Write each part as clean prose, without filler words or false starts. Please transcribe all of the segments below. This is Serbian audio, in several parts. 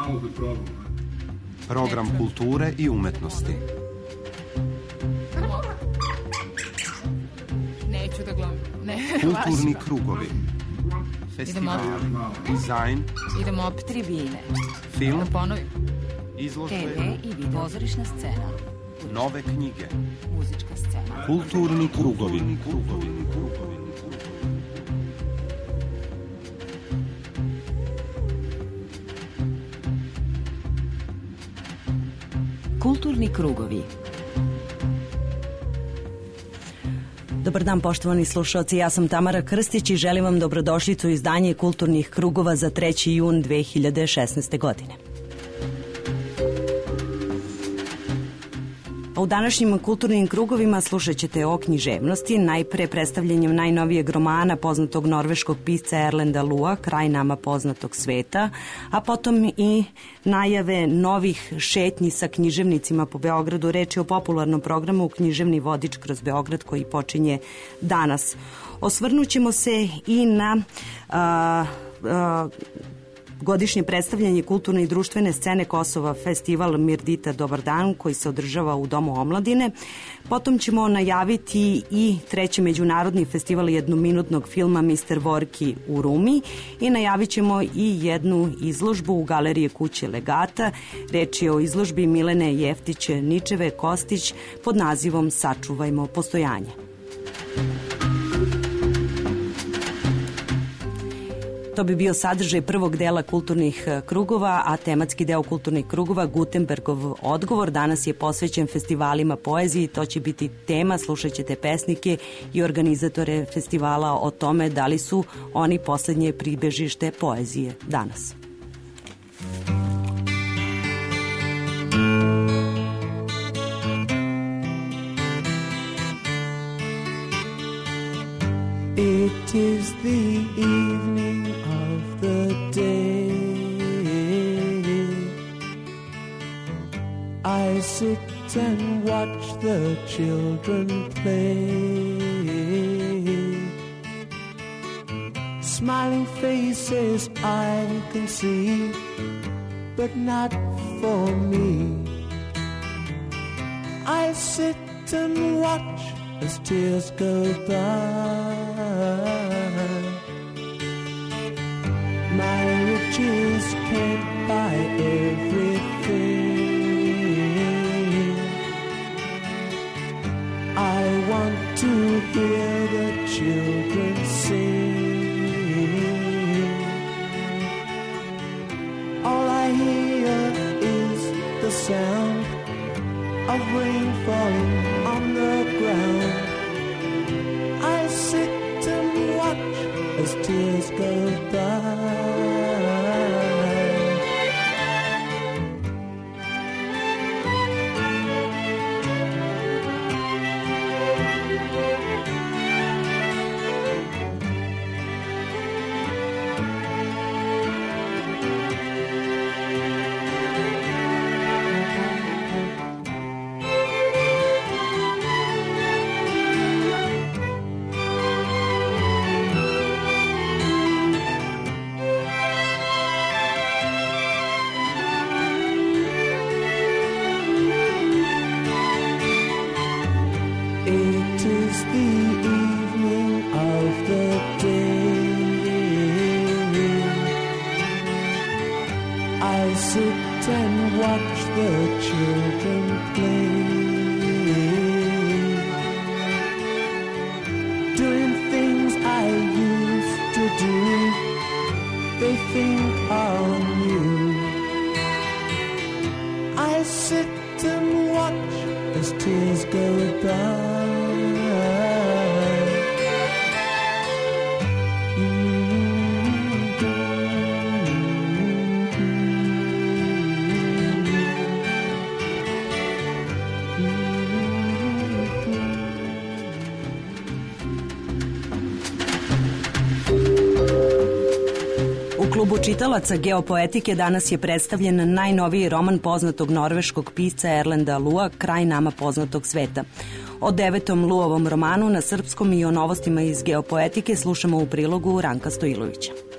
Program kulture i umetnosti. Neću da glumim. Kulturni krugovi. Festivali, dizajn. Idemo opet tribine. Film. Da ponovim. Izložbe. TV i video. Pozorišna scena. Nove knjige. Muzička scena. Kulturni krugovi. Kulturni krugovi. Dobar dan, poštovani slušalci, ja sam Tamara Krstić i želim vam dobrodošlicu u izdanje Kulturnih krugova za 3. jun 2016. godine. U današnjim kulturnim krugovima slušat ćete o književnosti, najpre predstavljanjem najnovijeg romana poznatog norveškog pisca Erlenda Lua, Kraj nama poznatog sveta, a potom i najave novih šetnji sa književnicima po Beogradu. Reč je o popularnom programu Književni vodič kroz Beograd koji počinje danas. Osvrnućemo se i na godišnje predstavljanje kulturne i društvene scene Kosova, festival Mirdita Dobar dan koji se održava u Domu omladine. Potom ćemo najaviti i 3. međunarodni festival jednominutnog filma Mr. Vorki u Rumi i najavit ćemo i jednu izložbu u Galerije kuće Legata. Reč je o izložbi Milene Jeftiće Ničeve Kostić pod nazivom Sačuvajmo postojanje. To bi bio sadržaj prvog dela kulturnih krugova, a tematski deo kulturnih krugova, Gutenbergov odgovor, danas je posvećen festivalima poeziji. To će biti tema, slušat ćete pesnike i organizatore festivala o tome da li su oni poslednje pribežište poezije danas. It is the evening of the day. I sit and watch the children play. Smiling faces I can see, but not for me. I sit and watch as tears go by. My riches can't buy everything. I want to hear the children sing. All I hear is the sound of rain falling on the ground. I sit and watch as tears go by. U klubu čitalaca geopoetike danas je predstavljen najnoviji roman poznatog norveškog pisca Erlenda Lua, Kraj nama poznatog sveta. O 9. Luovom romanu na srpskom i o novostima iz geopoetike slušamo u prilogu Ranka Stojilovića.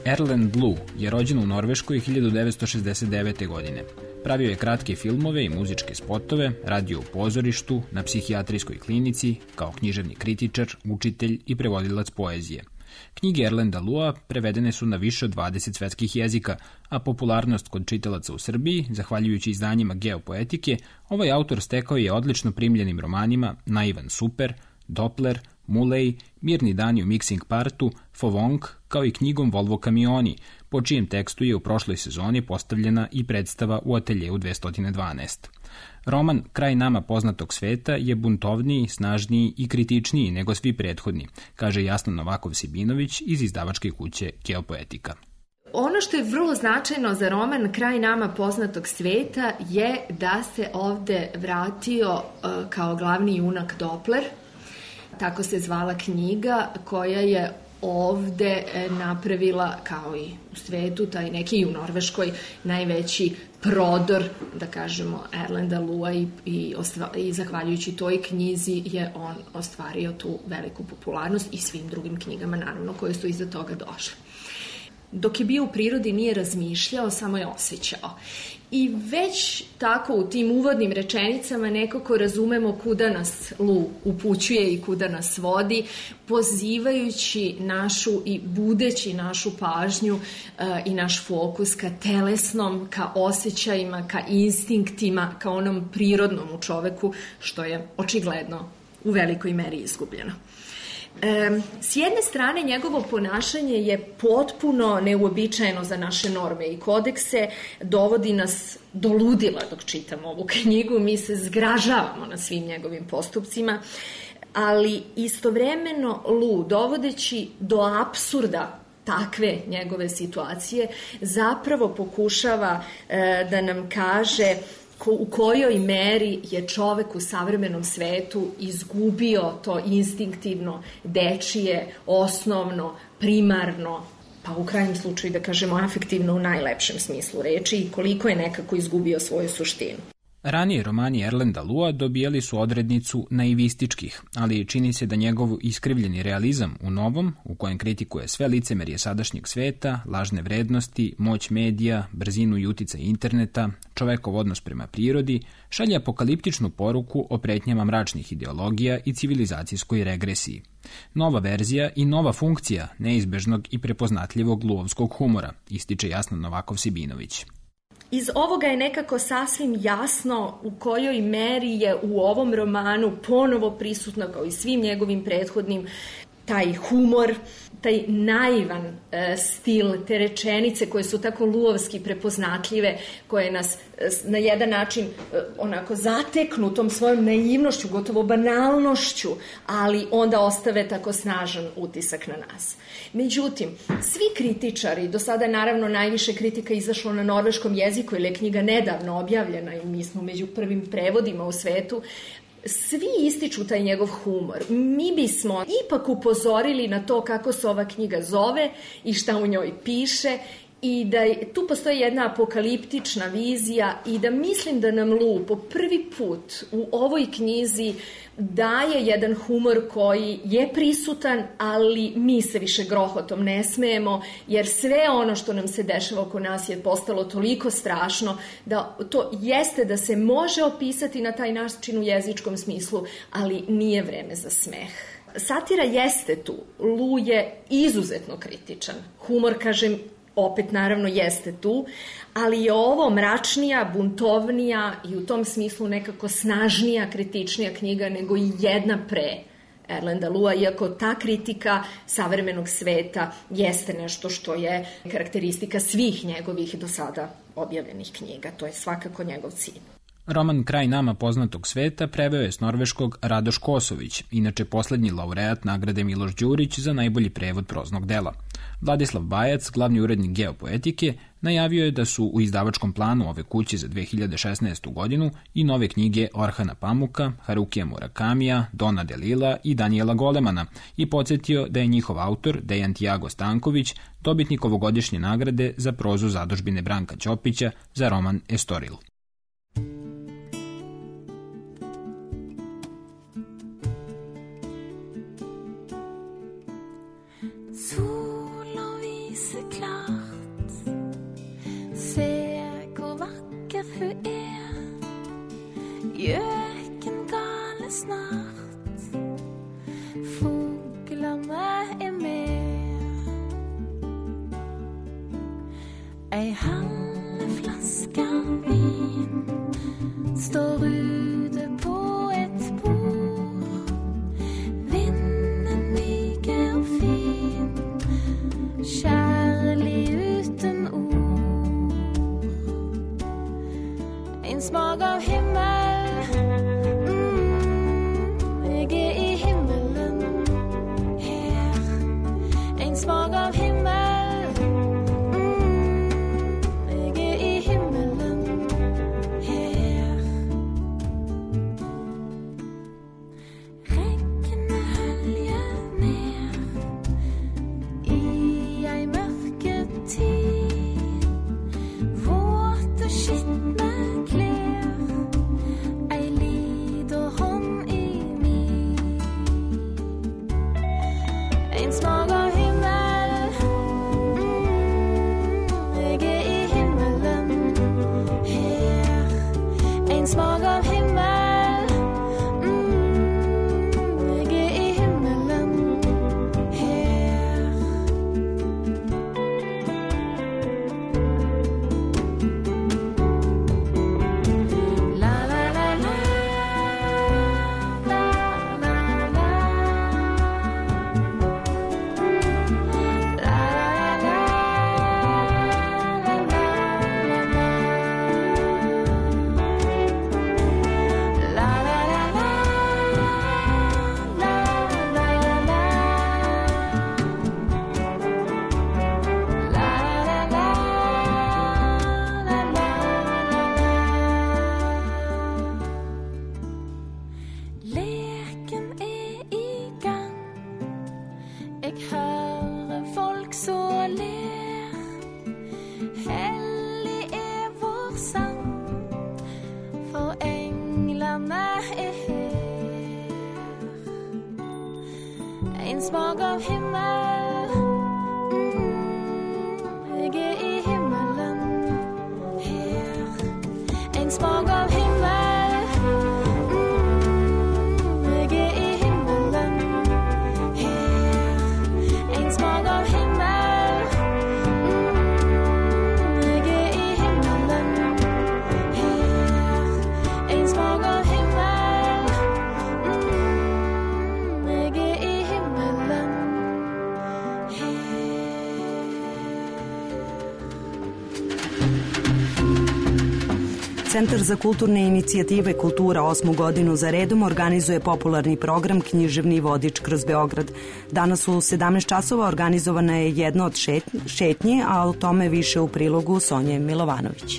Erlend Loe je rođen u Norveškoj 1969. godine. Pravio je kratke filmove i muzičke spotove, radio u pozorištu, na psihijatrijskoj klinici, kao književni kritičar, učitelj i prevodilac poezije. Knjige Erlenda Loea prevedene su na više od 20 svetskih jezika, a popularnost kod čitalaca u Srbiji, zahvaljujući izdanjima Geopoetike, ovaj autor stekao je odlično primljenim romanima Naivan super, Doppler, Mulej, Mirni dani u Mixing Partu, Fovong, kao i knjigom Volvo kamioni, po čijem tekstu je u prošloj sezoni postavljena i predstava u ateljeu 212. Roman Kraj nama poznatog sveta je buntovniji, snažniji i kritičniji nego svi prethodni, kaže Jasna Novakov-Sibinović iz izdavačke kuće Geopoetika. Ono što je vrlo značajno za roman Kraj nama poznatog sveta je da se ovde vratio kao glavni junak Doppler, tako se zvala knjiga koja je ovde napravila, kao i u svetu, taj neki u Norveškoj, najveći prodor, da kažemo, Erlenda Loea i zahvaljujući toj knjizi je on ostvario tu veliku popularnost i svim drugim knjigama, naravno, koje su iza toga došle. Dok je bio u prirodi nije razmišljao, samo je osjećao. I već tako u tim uvodnim rečenicama nekako razumemo kuda nas Loe upućuje i kuda nas vodi, pozivajući našu i budeći našu pažnju i naš fokus ka telesnom, ka osjećajima, ka instinktima, ka onom prirodnom u čoveku, što je očigledno u velikoj meri izgubljeno. S jedne strane, njegovo ponašanje je potpuno neuobičajeno za naše norme i kodekse, dovodi nas do ludila dok čitamo ovu knjigu, mi se zgražavamo na svim njegovim postupcima, ali istovremeno Loe, dovodeći do apsurda takve njegove situacije, zapravo pokušava da nam kaže u kojoj meri je čovek u savremenom svetu izgubio to instinktivno, dečije, osnovno, primarno, pa u krajnjem slučaju da kažemo afektivno u najlepšem smislu reči i koliko je nekako izgubio svoju suštinu. Ranije romani Erlenda Loea dobijali su odrednicu naivističkih, ali čini se da njegov iskrivljeni realizam u novom, u kojem kritikuje sve licemerje sadašnjeg sveta, lažne vrednosti, moć medija, brzinu i uticaj interneta, čovekov odnos prema prirodi, šalje apokaliptičnu poruku o pretnjama mračnih ideologija i civilizacijskoj regresiji. Nova verzija i nova funkcija neizbežnog i prepoznatljivog Loevskog humora, ističe Jasna Novakov-Sibinović. Iz ovoga je nekako sasvim jasno u kojoj meri je u ovom romanu ponovo prisutno, kao i svim njegovim prethodnim, taj humor, taj naivan stil, te rečenice koje su tako Loevski prepoznatljive, koje nas na jedan način onako zateknu tom svojom naivnošću, gotovo banalnošću, ali onda ostave tako snažan utisak na nas. Međutim, svi kritičari, do sada naravno najviše kritika izašlo na norveškom jeziku, jer je knjiga nedavno objavljena i mi smo među prvim prevodima u svetu, svi ističu taj njegov humor. Mi bismo ipak upozorili na to kako se ova knjiga zove i šta u njoj piše i da tu postoji jedna apokaliptična vizija i da mislim da nam Loe po prvi put u ovoj knjizi daje jedan humor koji je prisutan, ali mi se više grohotom ne smejemo, jer sve ono što nam se dešava oko nas je postalo toliko strašno da to jeste da se može opisati na taj način u jezičkom smislu, ali nije vreme za smeh. Satira jeste tu. Loe je izuzetno kritičan. Humor, kažem, opet naravno jeste tu, ali je ovo mračnija, buntovnija i u tom smislu nekako snažnija, kritičnija knjiga nego i jedna pre Erlenda Loea, iako ta kritika savremenog sveta jeste nešto što je karakteristika svih njegovih do sada objavljenih knjiga. To je svakako njegov cilj. Roman Kraj nama poznatog sveta preveo je s norveškog Radoš Kosović, inače poslednji laureat nagrade Miloš Đurić za najbolji prevod proznog dela. Vladislav Bajac, glavni urednik Geopoetike, najavio je da su u izdavačkom planu ove kuće za 2016. godinu i nove knjige Orhana Pamuka, Harukija Murakamija, Dona Delila i Danijela Golemana i podsjetio da je njihov autor, Dejan Tiago Stanković, dobitnik ovogodišnje nagrade za prozu zadužbine Branka Ćopića za roman Estoril. Solen lyser klar Gjøkengale snart, fuglarna med. Ei halv flaske vin står ute på et bord. Vinden myker og fin, kjærlig uten ord. En smak av himmel, jeg i himmelen her. En smak av himmel, jeg i himmelen her. Regnet høljer ned i ei mørke tid. Våte, skitne klær, ei lita hånd i min. En smak av himmel, jeg i himmelen her. En smak av himmel, jeg i himmelen her. La la la la, la la la. La la la, la la la. La la la la, la la la. La la la, la la la. Leken i gang, jeg hører folk så ler. Hellig vår sang, for englene her. En smak av himmel, jeg i himmelen her. En smak av himmel, jeg i himmelen her. En smak av himmel, jeg i himmelen her. En smak av himmel, jeg i himmelen her. Centar za kulturne inicijative Kultura 8. godinu za redom organizuje popularni program Književni vodič kroz Beograd. Danas u 17 časova organizovana je jedna od šetnji, a o tome više u prilogu Sonje Milovanović.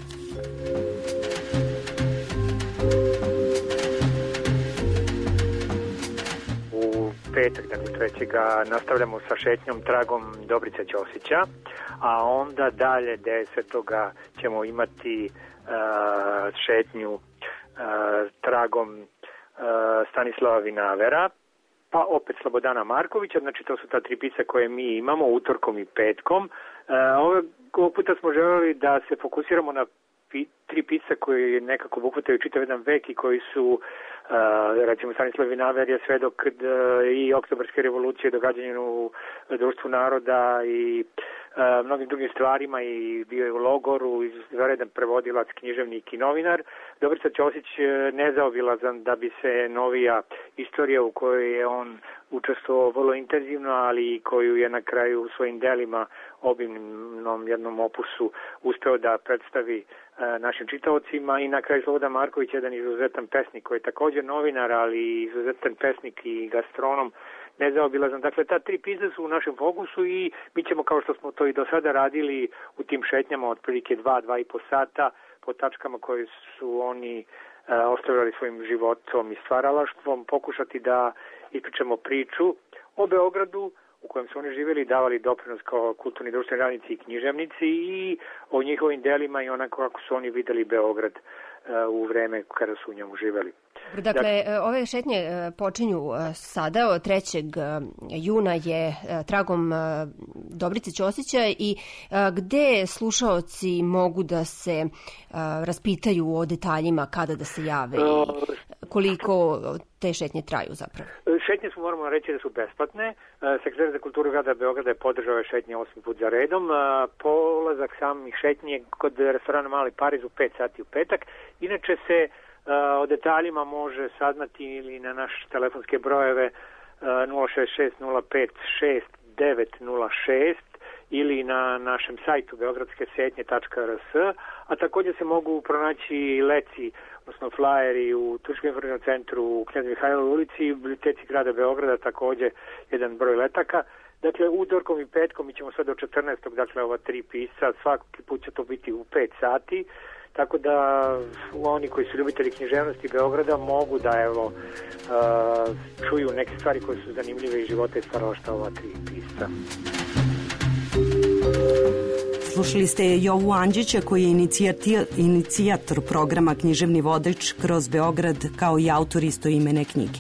U petak, dakle 3. nastavljamo sa šetnjom tragom Dobrice Ćosića, a onda dalje 10. ćemo imati šetnju tragom Stanislava Vinavera, pa opet Slobodana Markovića. Znači to su ta tri pisca koje mi imamo utorkom i petkom. Ovog puta smo želeli da se fokusiramo na tri pisca koji nekako obuhvataju čitav jedan vek i koji su, recimo Stanislav Vinaver je svedok i Oktobarske revolucije, događanja u Društvu naroda i mnogim drugim stvarima, i bio je u logoru, izvanredan prevodilac, književnik i novinar. Dobrica Ćosić nezaobilazan da bi se novija istorija u kojoj je on učestvovao vrlo intenzivno, ali i koju je na kraju u svojim delima, obimnom jednom opusu, uspeo da predstavi našim čitaocima. I na kraju Slobodan Marković, jedan izuzetan pesnik koji je također novinar, ali izuzetan pesnik i gastronom, nezaobilazan. Dakle, ta tri pisca su u našem fokusu i mi ćemo, kao što smo to i do sada radili, u tim šetnjama otprilike 2,5 sata po tačkama koje su oni ostavljali svojim životom i stvaralaštvom, pokušati da ispričamo priču o Beogradu u kojem su oni živjeli, davali doprinos kao kulturni društveni radnici i književnici, i o njihovim delima i onako kako su oni videli Beograd. u vreme kada su u njemu živeli. Dakle, ove šetnje počinju sada, od 3. juna je tragom Dobrice Ćosića i gde slušaoci mogu da se raspitaju o detaljima, kada da se jave i koliko te šetnje traju zapravo? Šetnje smo, moramo reći da su besplatne. Sekretar za kulturu grada Beograda je podržao ove šetnje 8 put za redom. Polazak samih šetnje kod restorana Mali Pariz u 5 sati u petak. Inače se o detaljima može saznati ili na naše telefonske brojeve 066 05 6906 ili na našem sajtu beogradske-setnje.rs, a također se mogu pronaći leci, odnosno flajeri u Turističkom informativnom centru u Knez Mihajlovoj ulici i u biblioteci grada Beograda također jedan broj letaka. Dakle, utorkom i petkom mi ćemo sad do 14. dakle ova 3 pisca, svaki put će to biti u 5 sati. Tako da oni koji su ljubitelji književnosti Beograda mogu da čuju neke stvari koje su zanimljive iz života i stvaralaštva ova 3 pisca. Slušali ste Jovu Andžića koji je inicijator programa Književni vodič kroz Beograd kao i autor istoimene knjige.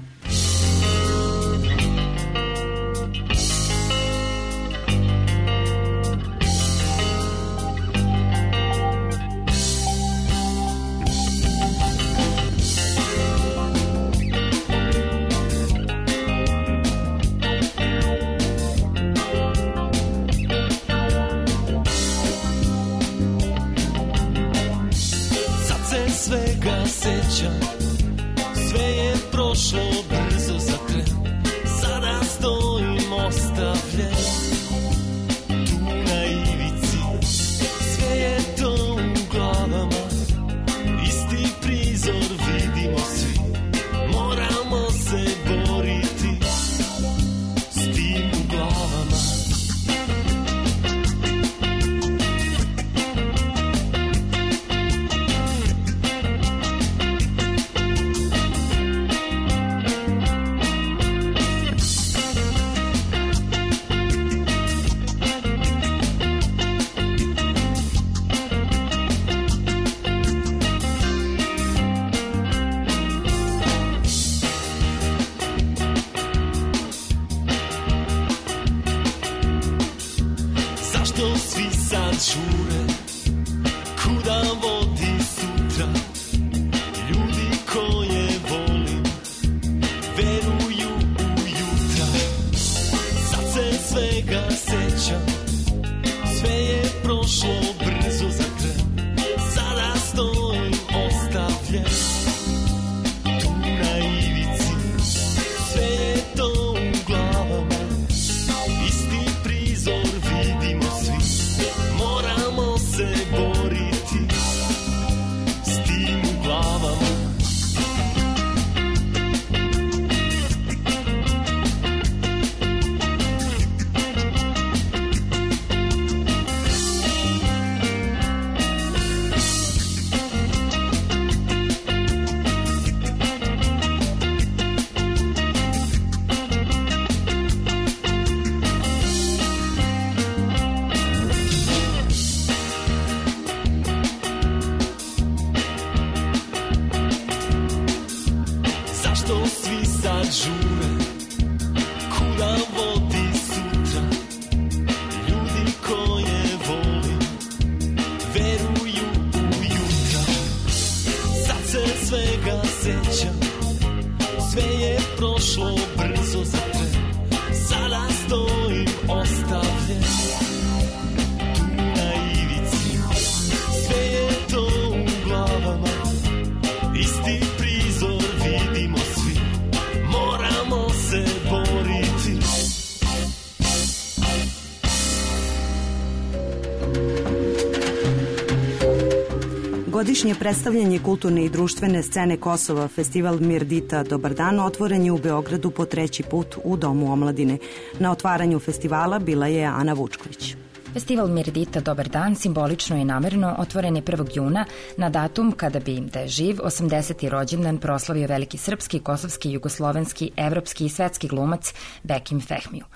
Godišnje predstavljanje kulturne i društvene scene Kosova, festival Mirdita Dobar dan, otvoren je u Beogradu po 3. put u Domu omladine. Na otvaranju festivala bila je Ana Vučković. Festival Mirdita Dobar dan simbolično i namerno otvoren je 1. juna na datum kada bi, da je živ, 80. rođendan proslavio veliki srpski, kosovski, jugoslovenski, evropski i svetski glumac Bekim Fehmiju.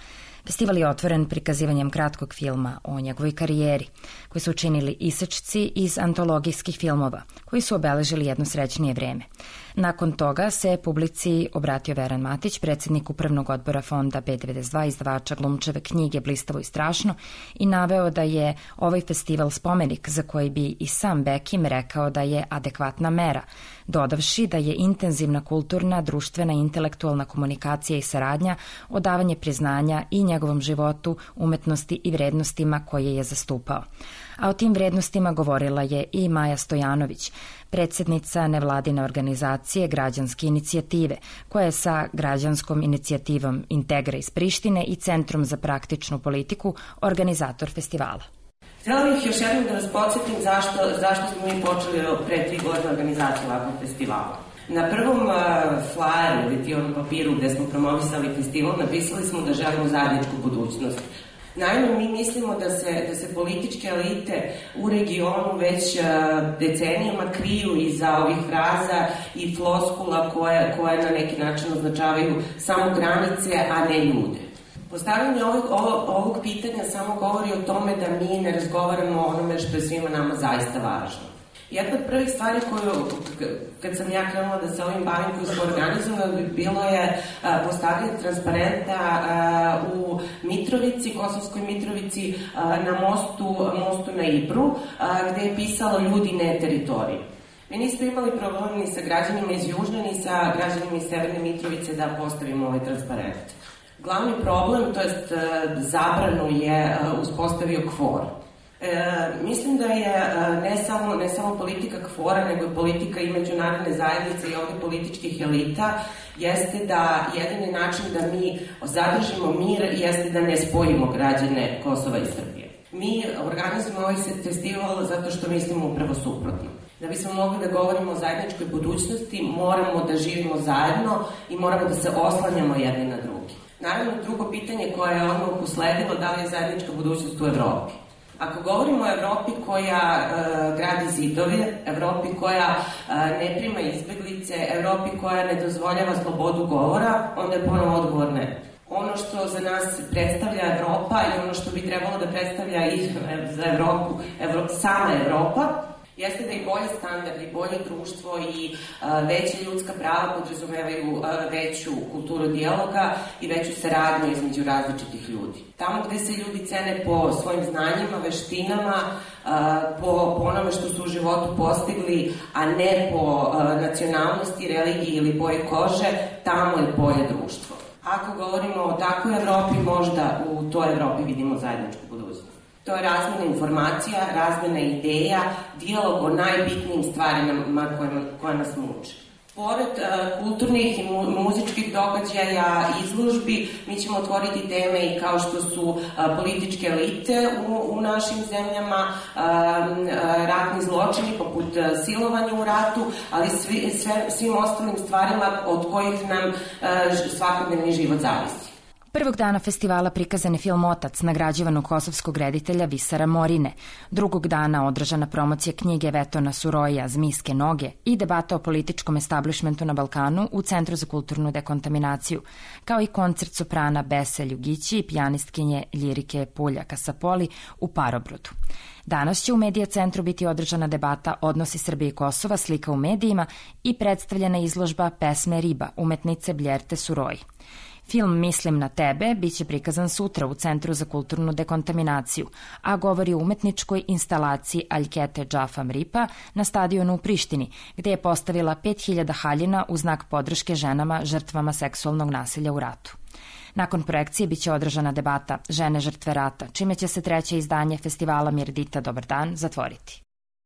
Festival je otvoren prikazivanjem kratkog filma o njegovoj karijeri, koji su učinili isečci iz antologijskih filmova, koji su obeležili jedno srećnije vreme. Nakon toga se publici obratio Veran Matić, predsjednik upravnog odbora fonda B92, izdavača Glumčeve knjige Blistavo i strašno, i naveo da je ovaj festival spomenik za koji bi i sam Bekim rekao da je adekvatna mera, dodavši da je intenzivna kulturna, društvena i intelektualna komunikacija i saradnja, odavanje priznanja i njegovom životu, umetnosti i vrednostima koje je zastupao. A o tim vrednostima govorila je i Maja Stojanović, predsjednica nevladine organizacije Građanske inicijative, koja je sa građanskom inicijativom Integra iz Prištine i Centrom za praktičnu politiku organizator festivala. Htjela bih još jednom da vas podsjetim zašto smo mi počeli pre 3 godine organizaciju ovakvog festivala. Na prvom flyeru ili onom papiru gde smo promovisali festival napisali smo da želimo zajedničku budućnost. Naime, mi mislimo da se političke elite u regionu već decenijama kriju iza ovih fraza i floskula koje na neki način označavaju samo granice, a ne ljude. Postavljanje ovog pitanja samo govori o tome da mi ne razgovaramo o onome što je svima nama zaista važno. Jedna od prvih stvari kad sam ja krenula da se ovim bavim, koju smo organizovali, bilo je postavljanje transparenta u Mitrovici, Kosovskoj Mitrovici, na mostu na Ibru, gde je pisalo ljudi ne teritorije. Mi nismo imali problem ni sa građanima iz Južne, ni sa građanima iz Severne Mitrovice da postavimo ovaj transparent. Glavni problem, to jest zabranu, je uspostavio KFOR. Mislim da je ne samo politika KFOR-a, nego i politika i međunarodne zajednice i ovdje političkih elita, jeste da jedini način da mi zadržimo mir jeste da ne spojimo građane Kosova i Srbije. Mi organizujemo ovaj festival zato što mislimo upravo suprotno. Da bismo mogli da govorimo o zajedničkoj budućnosti, moramo da živimo zajedno i moramo da se oslanjamo jedni na drugi. Naravno, drugo pitanje koje je odmah usledilo, da li je zajednička budućnost u Evropi. Ako govorimo o Evropi koja gradi zidove, Evropi koja ne prima izbeglice, Evropi koja ne dozvoljava slobodu govora, onda je ponovo odgovor ne. Ono što za nas predstavlja Evropa i ono što bi trebalo da predstavlja i za Evropu, sama Evropa, jeste da i bolje standard, i bolje društvo i veće ljudska prava podrazumevaju veću kulturu dijaloga i veću saradnju između različitih ljudi. Tamo gde se ljudi cene po svojim znanjima, veštinama, po onome što su u životu postigli, a ne po nacionalnosti, religiji ili boji kože, tamo je bolje društvo. Ako govorimo o takvoj Evropi, možda u toj Evropi vidimo zajedničku budućnost. To je razmjena informacija, razmjena ideja, dijalog o najbitnijim stvarima koje nas muče. Pored kulturnih i muzičkih događaja, izložbi, mi ćemo otvoriti teme i kao što su političke elite u našim zemljama, ratni zločini poput silovanja u ratu, ali svim ostalim stvarima od kojih nam svakodnevni život zavisi. Prvog dana festivala prikazan je film Otac, nagrađivan kosovskog reditelja Visara Morine. Drugog dana održana promocija knjige Vetona Suroja Zmijske noge i debata o političkom establishmentu na Balkanu u Centru za kulturnu dekontaminaciju, kao i koncert soprana Bese Ljugići i pijanistkinje lirike Pulja Kasapoli u Parobrodu. Danas će u Medija centru biti održana debata Odnosi Srbije i Kosova, slika u medijima i predstavljena izložba Pesme Riba umetnice Bljerte Suroji. Film Mislim na tebe biće prikazan sutra u Centru za kulturnu dekontaminaciju, a govori o umetničkoj instalaciji Aljkete Džafam Ripa na stadionu u Prištini, gde je postavila 5000 haljina u znak podrške ženama žrtvama seksualnog nasilja u ratu. Nakon projekcije biće održana debata Žene žrtve rata, čime će se 3. izdanje festivala Mirdita Dobar dan zatvoriti.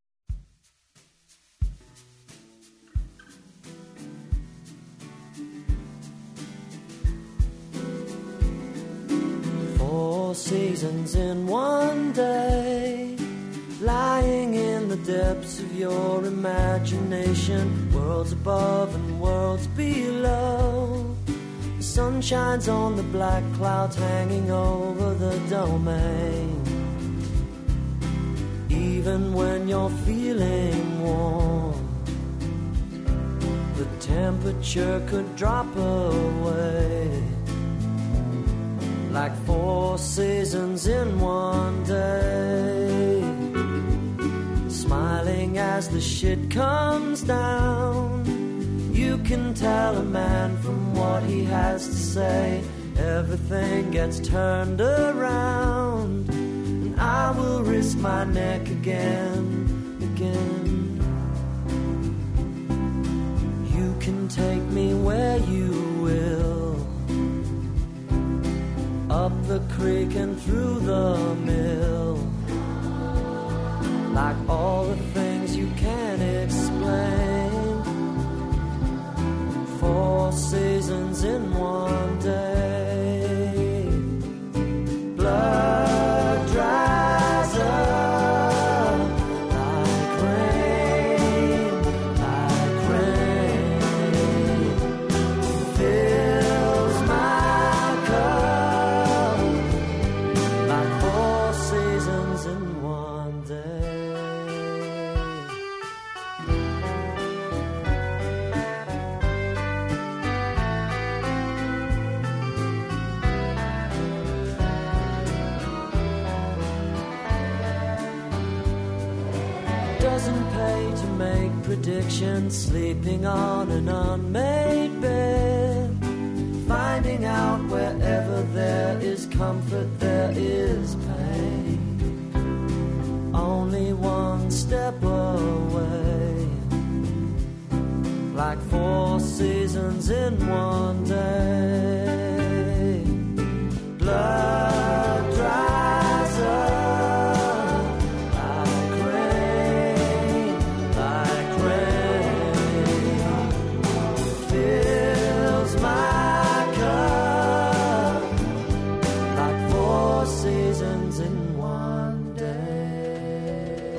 Four seasons in one day, lying in the depths of your imagination, worlds above and worlds below. The sun shines on the black clouds hanging over the domain. Even when you're feeling warm, the temperature could drop away. Like four seasons in one day, smiling as the shit comes down. You can tell a man from what he has to say. Everything gets turned around, and I will risk my neck again. You can take me where you will, up the creek and through the mill, like all the things you can't explain. 4 seasons in one day. Blood dries up like rain, like rain. Fills my cup like 4 seasons in one day. Doesn't pay to make predictions, sleeping on an unmade bed, finding out wherever there is comfort there is pain, only one step away, like 4 seasons in one day. Blood dries up like rain, like rain. Fills my cup like 4 seasons in one day.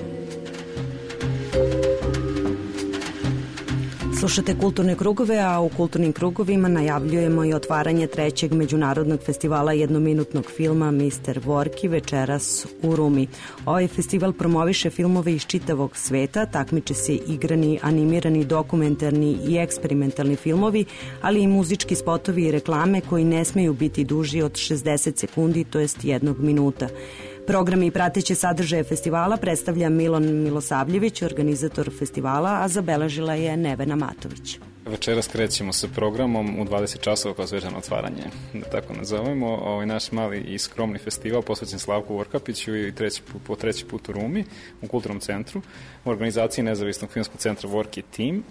Slušate Kulturne krugove, a u Kulturnim krugovima najavljujemo i otvaranje 3. međunarodnog festivala jednominutnog filma Mr. Vorki večeras u Rumi. Ovaj festival promoviše filmove iz čitavog sveta, takmiče se igrani, animirani, dokumentarni i eksperimentalni filmovi, ali i muzički spotovi i reklame koji ne smeju biti duži od 60 sekundi, to jest 1 minuta. Programi i prateće sadržaje festivala predstavlja Milon Milosavljević, organizator festivala, a zabeležila je Nevena Matović. Večeras krećemo sa programom u 20 časova kao svečano otvaranje, da tako nazovemo. Ovaj naš mali i skromni festival posvećen Slavku Vorkapiću i po treći put u Rumi, u Kulturnom centru, u organizaciji Nezavisnog filmskog centra Vorki Team.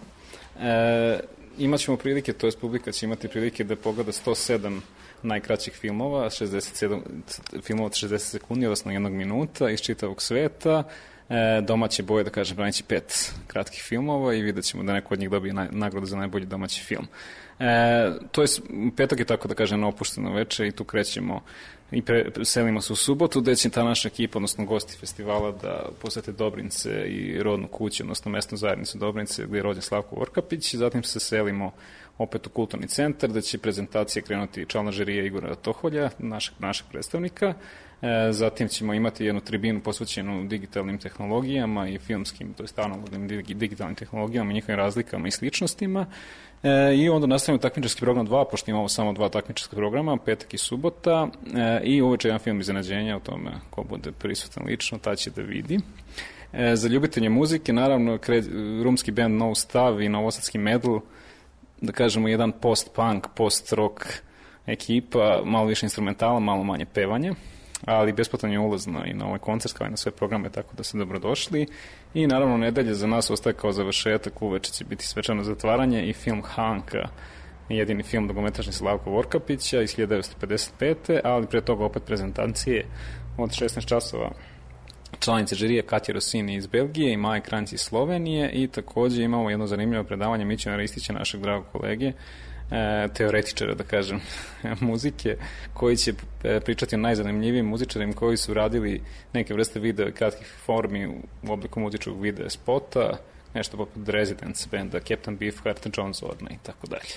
Imaćemo prilike, to je publika će imati prilike da pogleda 107 najkraćih filmova, 67 filmova od 60 sekundi, odnosno 1 minuta iz čitavog sveta. Domaće boje, da kažem, branići 5 kratkih filmova i vidjet ćemo da neko od njih dobije nagradu za najbolji domaći film. To je petak je, tako da kažem, opušteno veče i tu krećemo i selimo se u subotu, gde će ta naša ekipa, odnosno gosti festivala, da posete Dobrince i rodnu kuću, odnosno mesnu zajednicu Dobrince, gde je rođen Slavko Vorkapić. Zatim se selimo opet u Kulturni centar, gde će prezentacije krenuti člana žirije Igora Toholja, našeg predstavnika. Zatim ćemo imati jednu tribinu posvećenu digitalnim tehnologijama i filmskim, to je analognim digitalnim tehnologijama i njihovim razlikama i sličnostima. I onda nastavimo takmičarski program 2, pošto imamo samo 2 takmičarska programa, petak i subota, i uveče jedan film iznenađenja, o tome ko bude prisutan lično, ta će da vidi. Za ljubitelje muzike, naravno, rumski band No Stav i novosadski Medal, da kažemo jedan post-punk, post-rock ekipa, malo više instrumentala, malo manje pevanje, ali besplatan je ulaz i na ovaj koncert kao i na sve programe, tako da ste dobrodošli. I naravno nedelje za nas ostaje kao završetak, uveče će biti svečano zatvaranje i film Hanka, jedini film dokumentarni Slavka Vorkapića iz 1955. Ali pre toga opet prezentacije od 16 časova članice žirije Katja Rossini iz Belgije i Maja Kranjci iz Slovenije, i takođe imamo jedno zanimljivo predavanje Mićana Ristića, našeg dragog kolege, teoretičara, da kažem, muzike, koji će pričati o najzanimljivijim muzičarima koji su radili neke vrste videa kratkih formi u obliku muzičkog videa spota, nešto poput Residence benda, Captain Beefheart, John Zorna i tako dalje.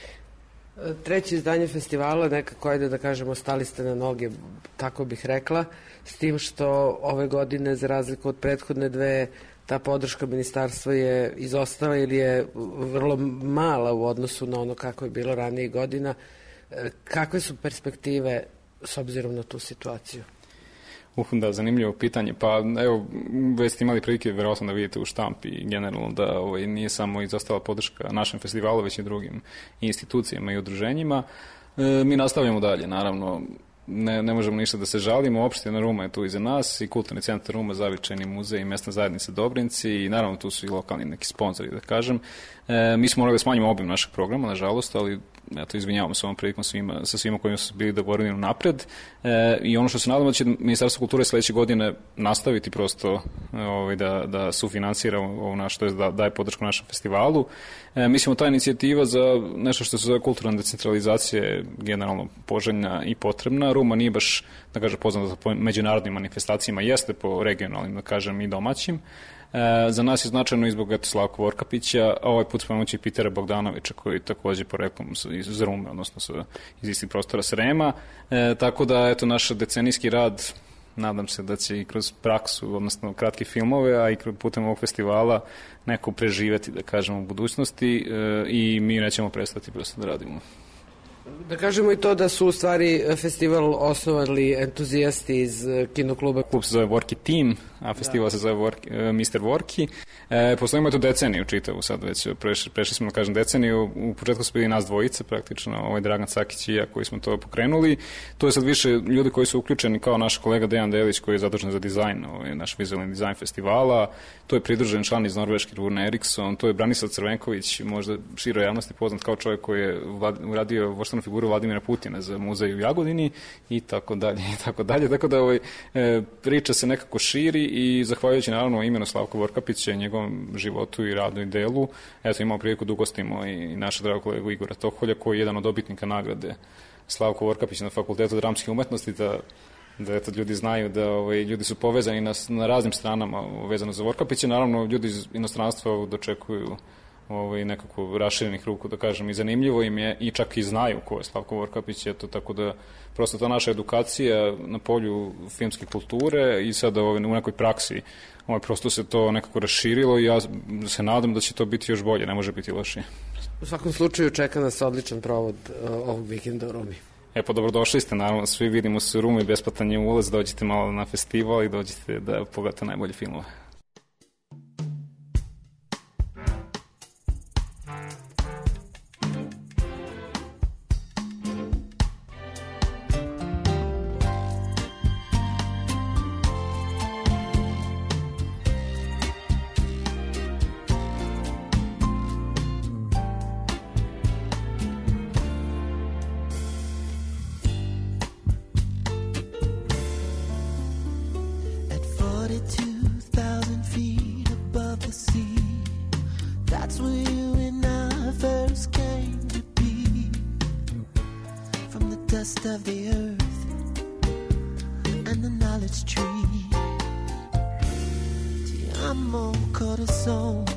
Treće izdanje festivala nekako, ajde da kažemo, stali ste na noge, tako bih rekla, s tim što ove godine, za razliku od prethodne dve, ta podrška ministarstva je izostala ili je vrlo mala u odnosu na ono kako je bilo ranije godina. Kakve su perspektive s obzirom na tu situaciju? Da, zanimljivo pitanje. Pa evo, već ste imali prilike verovatno da vidite u štampi generalno da nije samo izostala podrška našem festivalu, već i drugim institucijama i udruženjima. Mi nastavljamo dalje, naravno. Ne možemo ništa da se žalimo, opština Ruma je tu iza nas i Kulturni centar Ruma, Zavičajni muzej i mesna zajednica Dobrinci i naravno tu su i lokalni neki sponzori, da kažem. Mi smo morali da smanjimo obim našeg programa, nažalost, ali izvinjavamo se ovom prilikom sa svima kojima su bili dogovoreni napred i ono što se nadamo da će Ministarstvo kulture sledeće godine nastaviti prosto da sufinansira ovo naš, to je da daje podršku našem festivalu. Mislimo ta inicijativa za nešto što se zove kulturna decentralizacija je generalno poželjna i potrebna. Ruma nije baš, da kažem, poznata po međunarodnim manifestacijama, jeste po regionalnim, da kažem, i domaćim. Za nas je značajno i zbog Slavka Vorkapića, a ovaj put spomenući i Pitera Bogdanovića, koji takođe poreklom iz Rume, odnosno iz istih prostora Srema. Tako da, eto, naš decenijski rad, nadam se da će i kroz praksu, odnosno kratke filmove, a i putem ovog festivala neko preživeti, da kažemo, u budućnosti i mi nećemo prestati prosto da radimo. Da kažemo i to da su u stvari festival osnovali entuzijasti iz kinokluba. Klub se zove Vorki Team, a festival se zove Mr. Vorki. Posledimo je to deceniju čitavu, sad već prešli smo, da kažem, deceniju. U početku su bili nas dvojice, praktično, Dragan Cakić i ja koji smo to pokrenuli. To je sad više ljudi koji su uključeni, kao naš kolega Dejan Delić koji je zadužen za dizajn, naš vizualni dizajn festivala. To je pridružen član iz Norveške, Rune Eriksson. To je Branislav Crvenković, možda široj javnosti poznat kao čovjek koji je uradio voštanu figuru Vladimira Putina za muzej u Jagodini i tako dalje, i tako dalje. Tako da priča se nekako širi i zahvaljujući naravno imenu Slavka Vorkapića i njegovom životu i radu i delu, eto, imamo priliku da ugostimo i naša draga kolegu Igora Tokolja, koji je jedan od dobitnika nagrade Slavko Vorkapić na Fakultetu dramskih umetnosti, da eto, ljudi znaju da ljudi su povezani na raznim stranama vezano za Vorkapića. Naravno, ljudi iz inostranstva dočekuju nekako raširenih ruku, da kažem, i zanimljivo im je i čak i znaju ko je Slavko Vorkapić, eto, tako da prosto ta naša edukacija na polju filmske kulture i sada u nekoj praksi prosto se to nekako raširilo i ja se nadam da će to biti još bolje, ne može biti lošije. U svakom slučaju čeka nas odličan provod ovog vikenda u Rumi. Pa dobrodošli ste, naravno, svi vidimo se u Rumi, besplatan je ulaz, dođite malo na festival i dođite da pogledate najbolje filmove. Of the earth and the knowledge tree. Ti amo corazón.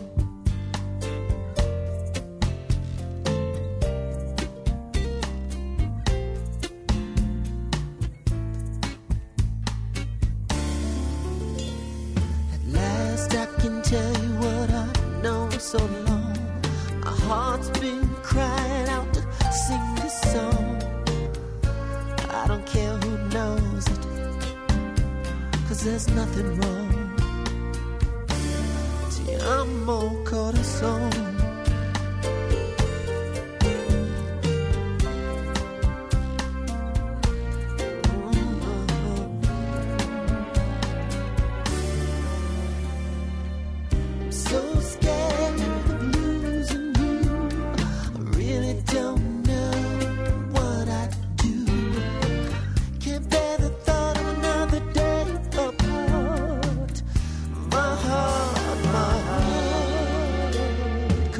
At last I can tell you what I know so long. My heart's been crying out to sing this song. I don't care who knows it, 'cause there's nothing wrong. Ti amo corazón. I'm so scared of losing you. I really don't know what I'd do. Can't bear the thought of another day apart. My heart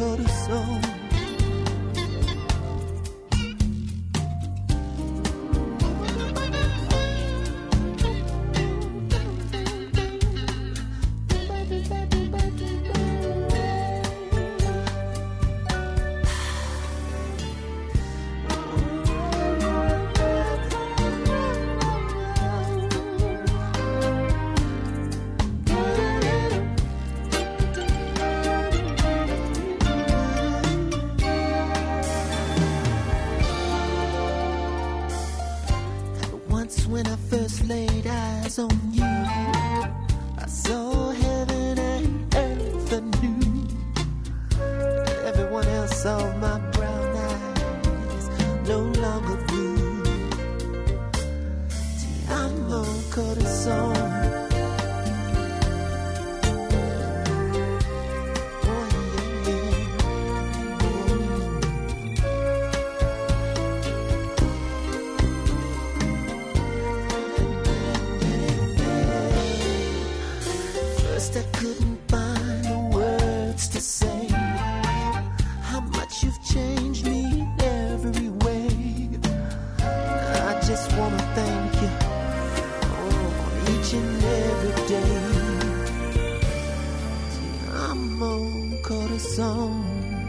a song.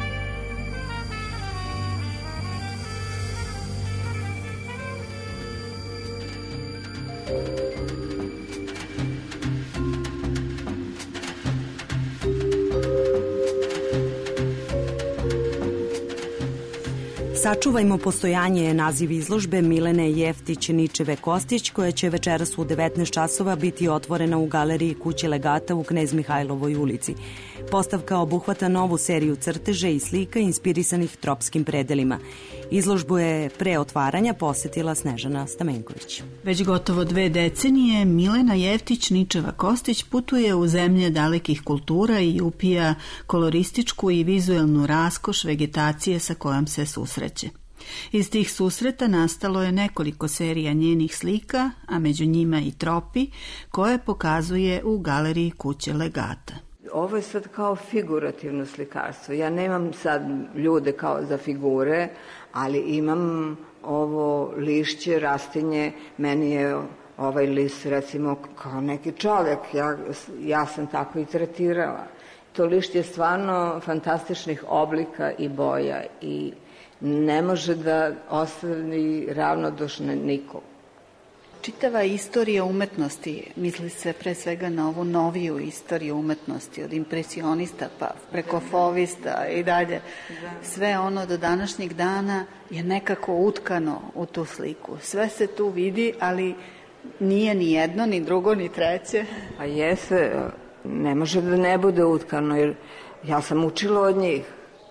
Sačuvajmo postojanje je naziv izložbe Milene Jeftić-Ničeve Kostić, koja će večeras u 19 časova biti otvorena u galeriji Kuće legata u Knez Mihajlovoj ulici. Postavka obuhvata novu seriju crteža i slika inspirisanih tropskim predelima. Izložbu je pre otvaranja posetila Snežana Stamenković. Već gotovo 2 decenije Milena Jeftić-Ničeva Kostić putuje u zemlje dalekih kultura i upija kolorističku i vizuelnu raskoš vegetacije sa kojom se susreće. Iz tih susreta nastalo je nekoliko serija njenih slika, a među njima i tropi, koje pokazuje u galeriji Kuće legata. Ovo je sad kao figurativno slikarstvo. Ja nemam sad ljude kao za figure, ali imam ovo lišće, rastinje, meni je ovaj list recimo kao neki čovjek, ja sam tako i tretirala. To lišće je stvarno fantastičnih oblika i boja i ne može da ostavi ravnodušne nikog. Čitava istorija umetnosti, misli se pre svega na ovu noviju istoriju umetnosti, od impresionista pa preko fovista i dalje. Sve ono do današnjeg dana je nekako utkano u tu sliku. Sve se tu vidi, ali nije ni jedno, ni drugo, ni treće. Pa jeste, ne može da ne bude utkano, jer ja sam učila od njih.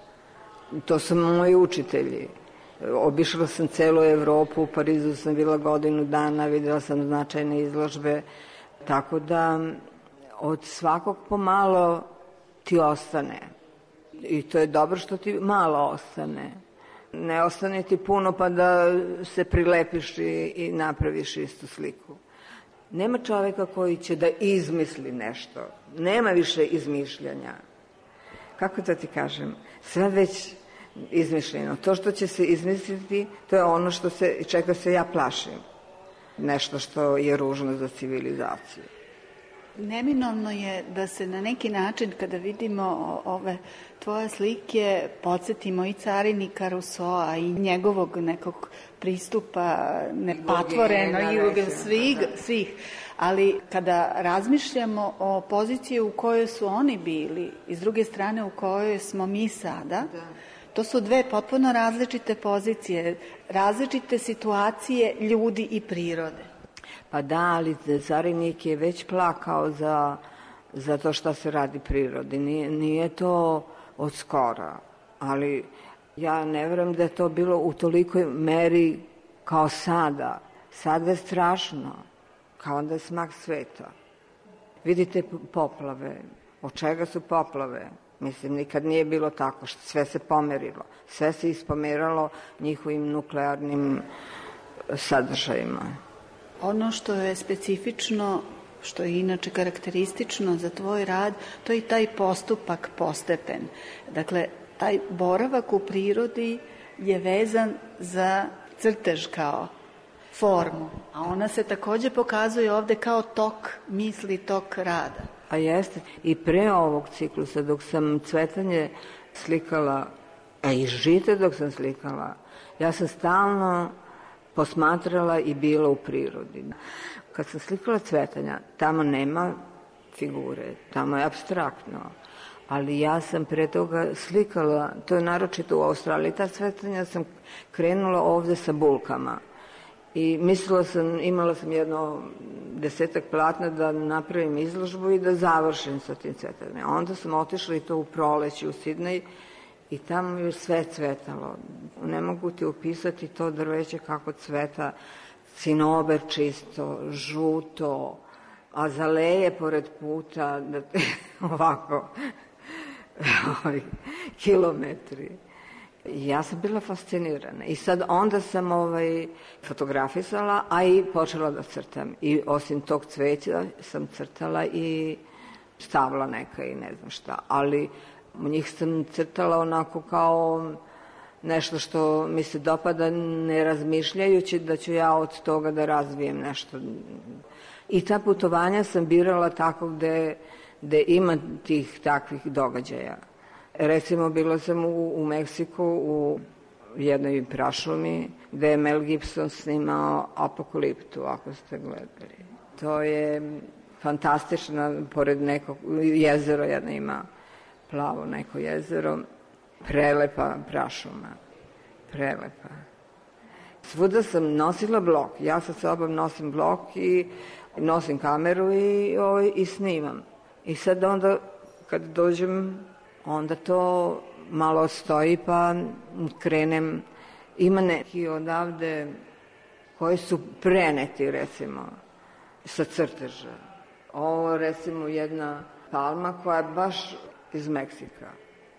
To su moji učitelji. Obišla sam celu Evropu, u Parizu sam bila godinu dana, videla sam značajne izložbe, tako da od svakog pomalo ti ostane. I to je dobro što ti malo ostane. Ne ostane ti puno pa da se prilepiš i napraviš istu sliku. Nema čoveka koji će da izmisli nešto. Nema više izmišljanja. Kako da ti kažem? Sve već izmišljeno. To što će se izmisliti, to je ono čega se ja plašim. Nešto što je ružno za civilizaciju. Neminovno je da se na neki način, kada vidimo ove tvoje slike, podsjetimo i carinika Rusoa i njegovog nekog pristupa nepatvoreno i svih. Ali kada razmišljamo o poziciji u kojoj su oni bili i s druge strane u kojoj smo mi sada, to su 2 potpuno različite pozicije, različite situacije ljudi i prirode. Pa da, ali carinik je već plakao za to šta se radi prirodi. Nije to od skora, ali ja ne verujem da je to bilo u tolikoj meri kao sada. Sada je strašno, kao da je smak sveta. Vidite poplave. Od čega su poplave? Mislim, nikad nije bilo tako, sve se pomerilo. Sve se ispomeralo njihovim nuklearnim sadržajima. Ono što je specifično, što je inače karakteristično za tvoj rad, to je i taj postupak postepen. Dakle, taj boravak u prirodi je vezan za crtež kao formu, a ona se takođe pokazuje ovde kao tok misli, tok rada. A jeste. I pre ovog ciklusa, dok sam cvetanje slikala, a i žite dok sam slikala, ja sam stalno posmatrala i bila u prirodi. Kad sam slikala cvetanja, tamo nema figure, tamo je apstraktno. Ali ja sam pre toga slikala, to je naročito u Australiji, ta cvetanja sam krenula ovde sa bulkama. I imala sam jedno 10 platna da napravim izložbu i da završim sa tim cvetanjem. Onda sam otišla i to u proleći u Sidnej i tamo je sve cvetalo. Ne mogu ti upisati to drveće kako cveta, cinober čisto, žuto, azaleje pored puta, ovako, kilometri. Ja sam bila fascinirana i sad onda sam fotografisala, a i počela da crtam. I osim tog cveća sam crtala i stabla neka i ne znam šta. Ali njih sam crtala onako kao nešto što mi se dopada, ne razmišljajući da ću ja od toga da razvijem nešto. I ta putovanja sam birala tako gde ima tih takvih događaja. Recimo, bila sam u Meksiku u jednoj prašumi gde je Mel Gibson snimao Apokaliptu, ako ste gledali. To je fantastično, pored nekog jezero, jedna ima plavo neko jezero, prelepa prašuma, prelepa. Svuda sam nosila blok, ja sa sobom nosim blok i nosim kameru i snimam. I sad onda, kad dođem, onda to malo stoji pa krenem. Ima neki odavde koji su preneti, recimo, sa crteža. Ovo, recimo, jedna palma koja je baš iz Meksika.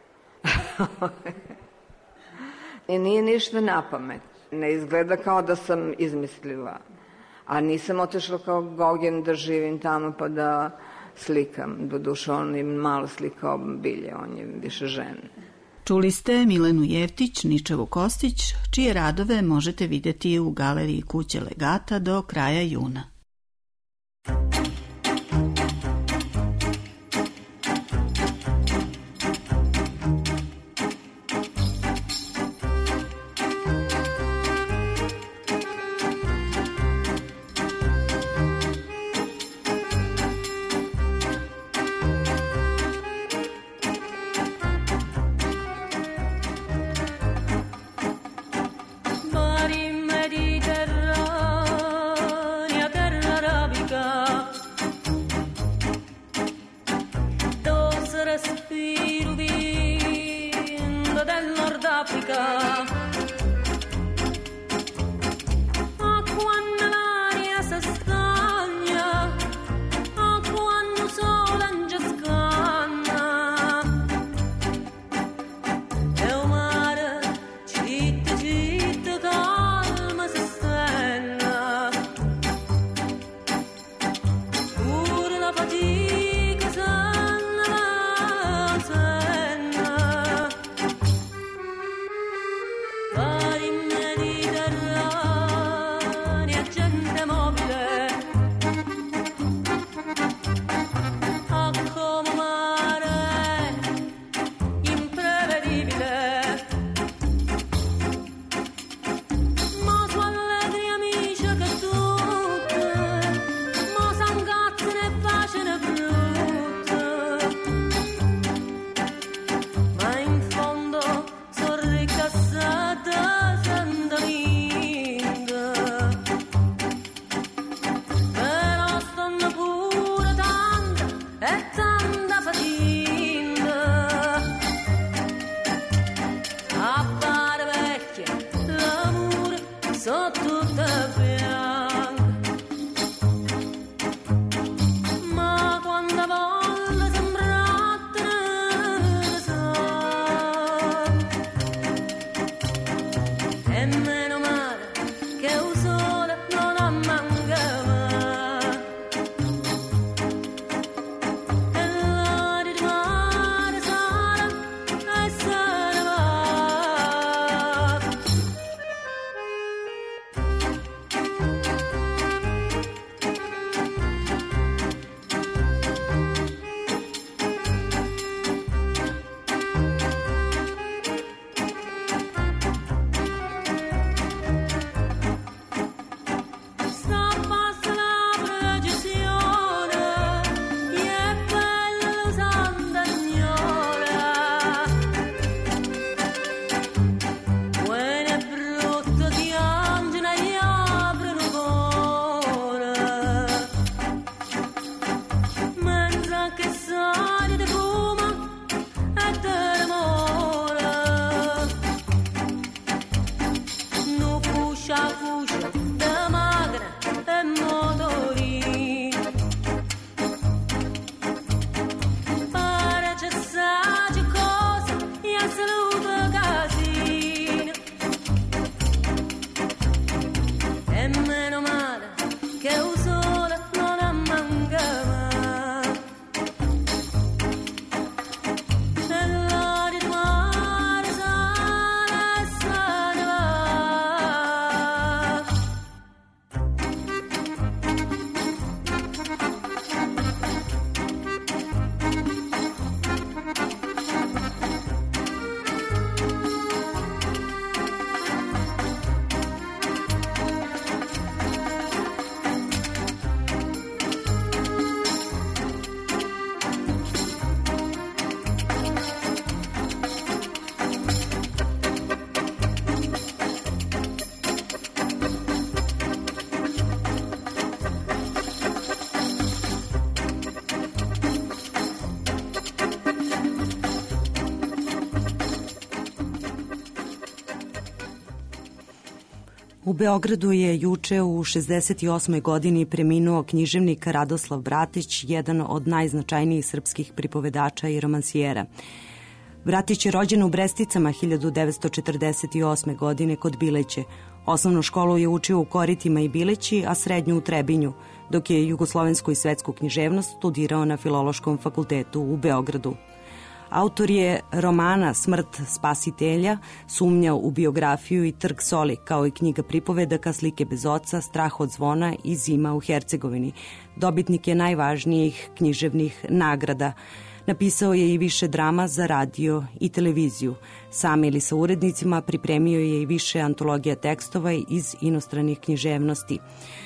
I nije ništa na pamet. Ne izgleda kao da sam izmislila. A nisam otišla kao Gauguin da živim tamo pa da slikam. Doduše, on je malo slikao bilje, on je više žene. Čuli ste Milenu Jevtić, Ničevu Kostić, čije radove možete vidjeti u galeriji Kuće Legata do kraja juna. Bye. U Beogradu je juče u 68. godini preminuo književnik Radoslav Bratić, jedan od najznačajnijih srpskih pripovedača i romansijera. Bratić je rođen u Bresticama 1948. godine kod Bileće. Osnovnu školu je učio u Koritima i Bileći, a srednju u Trebinju, dok je jugoslovensku i svetsku književnost studirao na Filološkom fakultetu u Beogradu. Autor je romana Smrt spasitelja, Sumnja u biografiju i Trg soli, kao i knjiga pripovedaka Slike bez oca, Strah od zvona i Zima u Hercegovini. Dobitnik je najvažnijih književnih nagrada. Napisao je i više drama za radio i televiziju. Sam ili sa urednicima pripremio je i više antologija tekstova iz inostranih književnosti.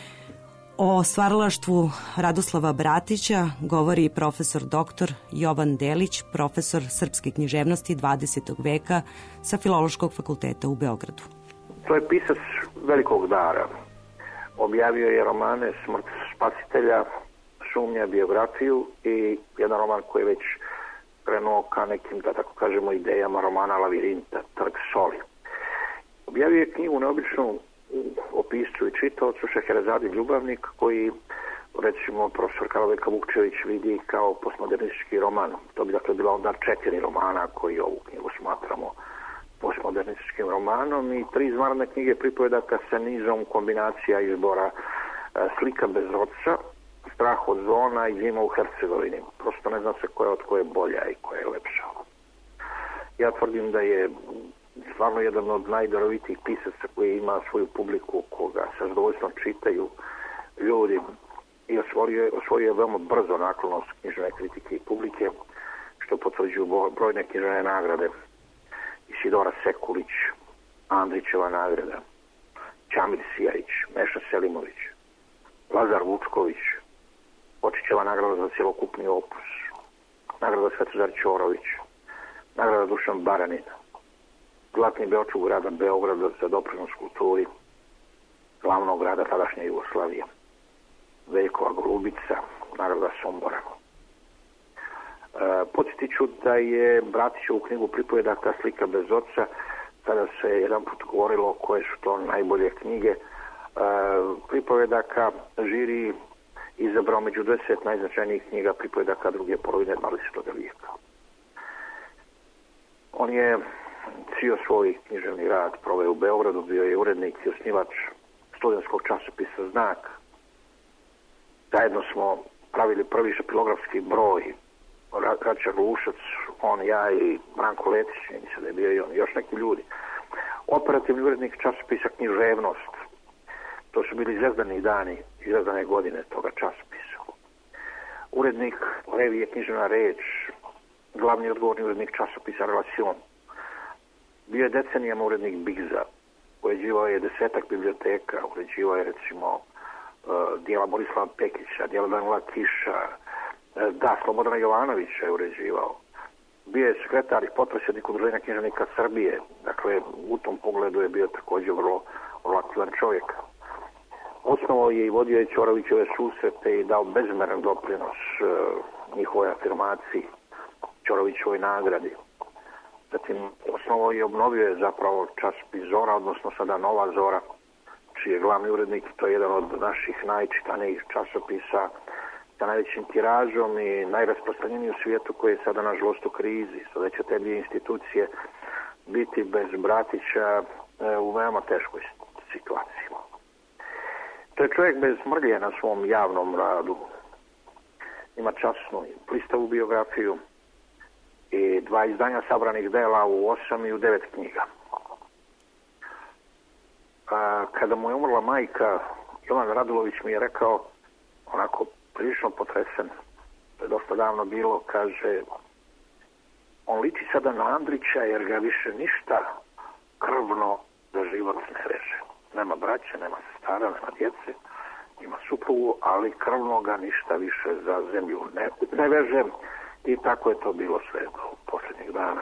O stvaralaštvu Radoslava Bratića govori profesor dr. Jovan Delić, profesor srpske književnosti 20. veka sa Filološkog fakulteta u Beogradu. To je pisac velikog dara. Objavio je romane Smrt spasitelja, Sumnja, biografiju i jedan roman koji je već krenuo ka nekim, da tako kažemo, idejama romana Lavirinta, Trg soli. Objavio je knjigu neobičnu o piscu i čitaocu Šeherezadi Ljubavnik, koji, recimo, profesor Karolika Vukčević vidi kao postmodernistički roman. To bi dakle bila onda 4 romana koji ovu knjigu smatramo postmodernističkim romanom i 3 izvanredne knjige pripovedaka sa nizom kombinacija izbora Slika bez oca, Strah od zvona i Zima u Hercegovini. Prosto ne znam se koja od koje je bolja i koja je lepša. Ja tvrdim da je stvarno jedan od najdarovitijih pisaca koji ima svoju publiku, koga sa zadovoljstvom čitaju ljudi, i osvojio je veoma brzo naklonost književne kritike i publike, što potvrđuju brojne književne nagrade. Isidora Sekulić, Andrićeva nagrada, Čamil Sijajić, Meša Selimović, Lazar Vučković, Očićeva nagrada za cjelokupni opus, nagrada Svetozar Ćorović, nagrada Dušan Baranin, Zlatni Beočuk grada Beograda za doprinos kulturi, glavnog grada tadašnje Jugoslavije, Veljkova Grubica, nagrada Sombora. Podsjetit ću da je Bratićevu knjigu pripovedaka Slika bez oca, kada se jedan put govorilo koje su to najbolje knjige pripovedaka, žiri izabrao među 10 najznačajnijih knjiga pripovedaka druge polovine 20. vijeka. On je cijel svoj književni rad proveo u Beogradu, bio je urednik i osnivač studentskog časopisa Znak. Zajedno smo pravili prvi šapilografski broj, Rača Glušac, on, ja i Branko Letić, mislim da je bio i on, još neki ljudi. Operativni urednik časopisa Književnost, to su bili zvezdani dani, zvezdane godine toga časopisa. Urednik revije Književna reč, glavni odgovorni urednik časopisa Relacion. Bio je decenijama urednik Bigza, uređivao je 10-ak biblioteka, uređivao je recimo dijela Borislava Pekića, dijela Danila Kiša, da, Slobodana Jovanovića je uređivao. Bio je sekretar i potpredsjednik Udruženja književnika Srbije, dakle u tom pogledu je bio također vrlo aktivan čovjek. Osnovao je i vodio je Ćorovićeve susrete i dao bezmeran doprinos njihovoj afirmaciji, Ćorovićevoj nagradi. Zatim osnovao i obnovio je zapravo časopis Zora, odnosno sada Nova Zora, čiji je glavni urednik. To je jedan od naših najčitanijih časopisa sa najvećim tiražom i najrasprostranjeniji u svijetu, koji je sada nažalost u krizi. Sada će te dvije institucije biti bez Bratića u veoma teškoj situaciji. To je čovjek bez mrlje na svom javnom radu. Ima časnu i blistavu biografiju i 2 izdanja sabranih dela u 8 i u 9 knjiga. Kada mu je umrla majka, Jovan Radulović mi je rekao, onako prilično potresen, to je dosta davno bilo, kaže, on liči sada na Andrića jer ga više ništa krvno za život ne veže. Nema braće, nema sestara, nema djece, ima suprugu, ali krvno ga ništa više za zemlju ne veže, i tako je to bilo sve do posljednjih dana.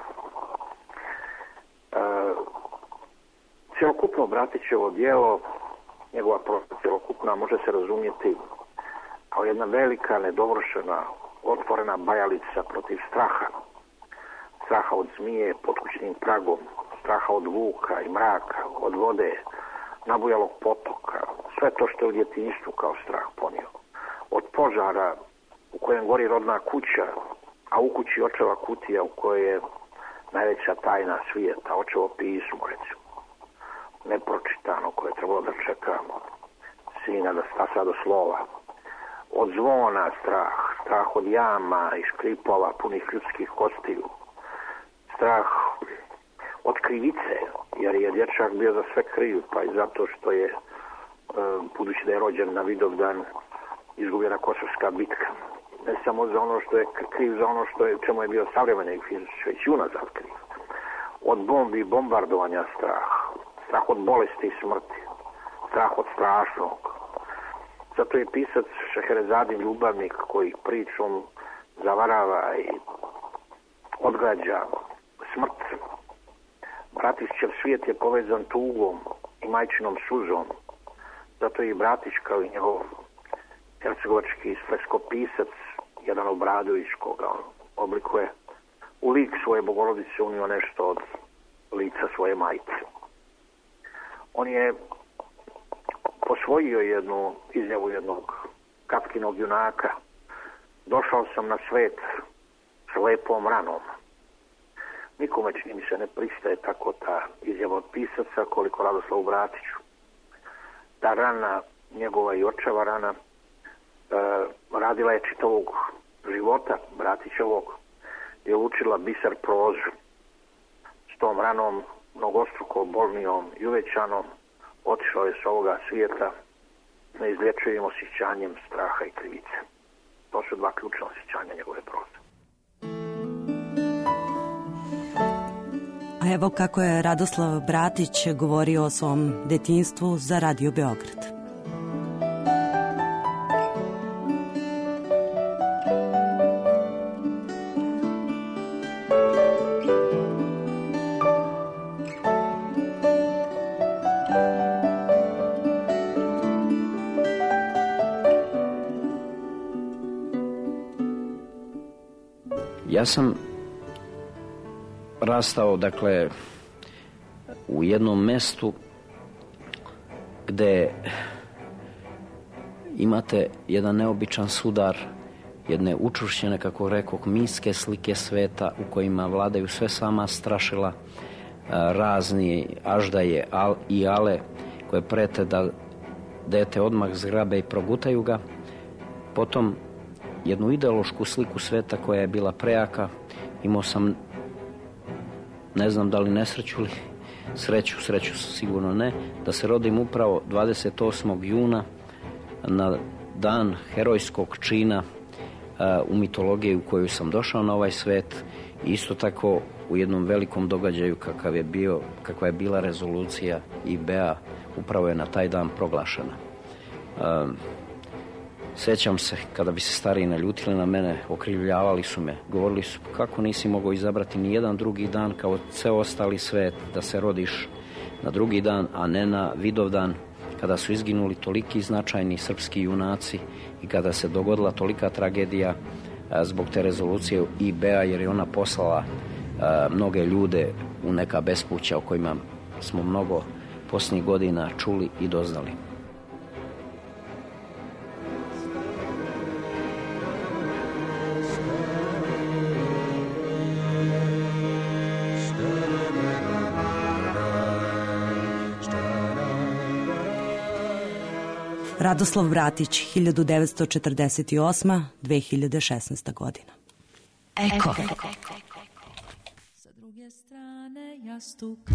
Cjelokupno Bratićevo djelo, njegova prosta cjelokupna, može se razumjeti kao jedna velika, nedovršena, otvorena bajalica protiv straha. Straha od zmije pod kućnim pragom, straha od vuka i mraka, od vode, nabujalog potoka, sve to što je u djetinjstvu kao strah ponio. Od požara u kojem gori rodna kuća, a u kući očeva kutija u kojoj je najveća tajna svijeta, očevo pismo, recimo, nepročitano, koje je trebalo da čekamo sina da stasa do slova. Od zvona strah od jama i škripova punih ljudskih kostiju, strah od krivice, jer je dječak bio za sve kriv, pa i zato što je, budući da je rođen na Vidovdan, izgubljena Kosovska bitka. Ne samo za ono što je kriv, za ono što je, čemu je bio savremenik, već i unazad kriv. Od bombi i bombardovanja strah od bolesti i smrti, strah od strašnog. Zato je pisac Šeherezadin ljubavnik koji pričom zavarava i odgađa smrt. Bratićev svijet je povezan tugom i majčinom suzom. Zato je i Bratić kao i njegov hercegovački freskopisac, jedan Obradović, koga on oblikuje, u lik svoje Bogorodice unio nešto od lica svoje majke. On je posvojio jednu izjavu jednog Kafkinog junaka. Došao sam na svet s lepom ranom. Nikome, čini mi se, ne pristaje tako ta izjava od pisaca koliko Radoslavu Bratiću. Ta rana, njegova i očeva rana, radila je čitavog života Bratićevog, je učila biser prozu. S tom ranom, mnogostruko bolnijom i uvećanom, otišao je s ovoga svijeta neizlječivim osjećanjem straha i krivice. To su dva ključna osjećanja njegove proze. A evo kako je Radoslav Bratić govorio o svom detinjstvu za Radio Beograd. Ja sam rastao, dakle, u jednom mestu gde imate jedan neobičan sudar, jedne učvršćene, kako rekoh, mitske slike sveta u kojima vladaju sve sama strašila, razni aždaje i ale koje prete da dete odmah zgrabe i progutaju ga. Potom jednu ideološku sliku sveta koja je bila prejaka. Imao sam, ne znam da li nesreću ili sreću sigurno ne, da se rodim upravo 28. juna na dan herojskog čina u mitologiji u kojoj sam došao na ovaj svet. Isto tako u jednom velikom događaju kakva je bila rezolucija IBA, upravo je na taj dan proglašena. Sjećam se, kada bi se stariji naljutili na mene, okrivljavali su me, govorili su kako nisi mogao izabrati ni jedan drugi dan kao ceo ostali svet, da se rodiš na drugi dan, a ne na Vidovdan, kada su izginuli toliki značajni srpski junaci i kada se dogodila tolika tragedija zbog te rezolucije IBA, jer je ona poslala mnoge ljude u neka bespuća o kojima smo mnogo posljednjih godina čuli i doznali. Radoslav Bratić, 1948-2016. godina. Eko. Sa druge strane jastuka.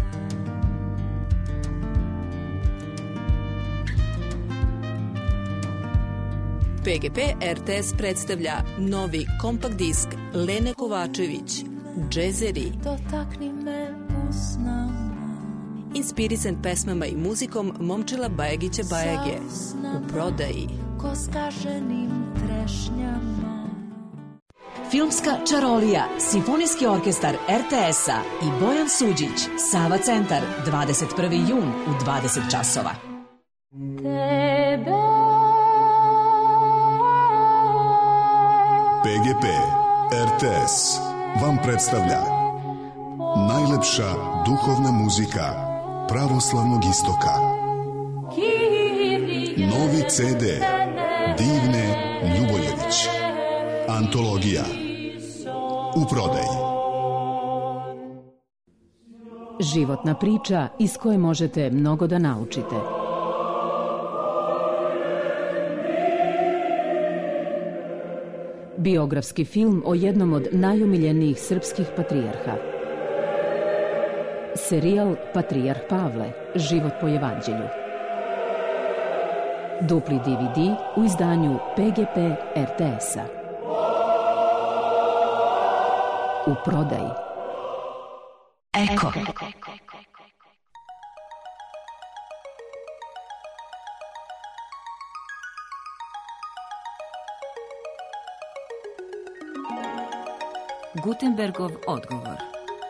PGP RTS predstavlja novi kompakt disk Lene Kovačević, Džezeri. Dotakni me usnama. Inspirisan pesmama i muzikom Momčila Bajagića Bajage. U prodaji. Ko skaženim trešnjama. Filmska čarolija, Simfonijski orkestar RTS-a i Bojan Suđić, Sava centar, 21. jun u 20 časova. PGP RTS vam predstavlja najlepša duhovna muzika pravoslavnog istoka. Novi CD Divne Ljuboljević. Antologija. U prodaji. Životna priča iz koje možete mnogo da naučite. Biografski film o jednom od najomiljenijih srpskih patrijarha. Serijal Patrijarh Pavle, život po evanđelju. Dupli DVD u izdanju PGP RTS-a. U prodaji. Eko. Gutenbergov odgovor.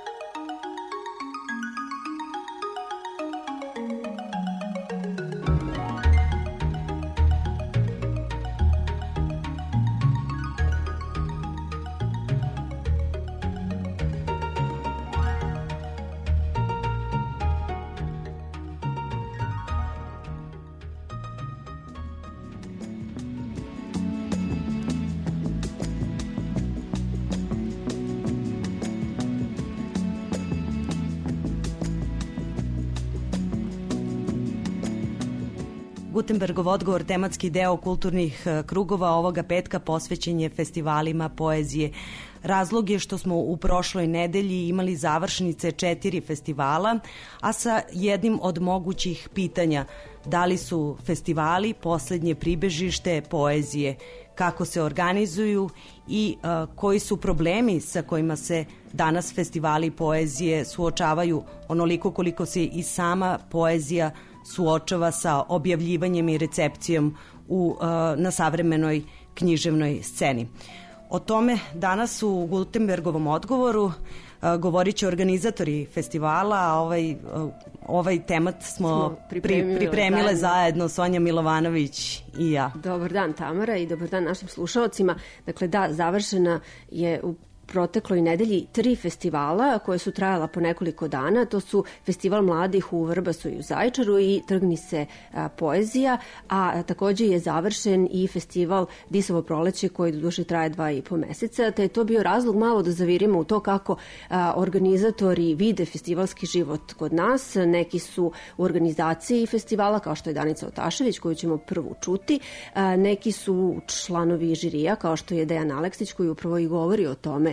Gutenbergov odgovor, tematski deo kulturnih krugova ovoga petka posvećen je festivalima poezije. Razlog je što smo u prošloj nedelji imali završnice 4 festivala, a sa jednim od mogućih pitanja: da li su festivali poslednje pribežište poezije, kako se organizuju i koji su problemi sa kojima se danas festivali poezije suočavaju, onoliko koliko se i sama poezija suočava sa objavljivanjem i recepcijom na savremenoj književnoj sceni. O tome danas u Gutenbergovom odgovoru govorit će organizatori festivala, a ovaj temat smo pripremile zajedno Sonja Milovanović i ja. Dobar dan, Tamara, i dobar dan našim slušalcima. Dakle, da, završena je u protekloj nedelji 3 festivala koje su trajala po nekoliko dana. To su Festival mladih u Vrbasu i u Zaječaru i Trgni se poezija, a takođe je završen i festival Disovo proleće koji doduše traje 2,5 meseca, te je to bio razlog malo da zavirimo u to kako organizatori vide festivalski život kod nas. Neki su u organizaciji festivala, kao što je Danica Otašević, koju ćemo prvu čuti. Neki su članovi žirija, kao što je Dejan Aleksić, koji upravo i govori o tome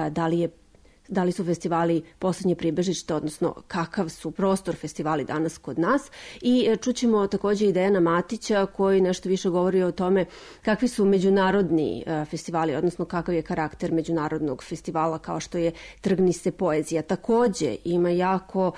da li su festivali poslednje pribežište, odnosno kakav su prostor festivali danas kod nas. I čućemo takođe i Dejana Matića koji nešto više govori o tome kakvi su međunarodni festivali, odnosno kakav je karakter međunarodnog festivala kao što je Trgni se poezija. Takođe ima jako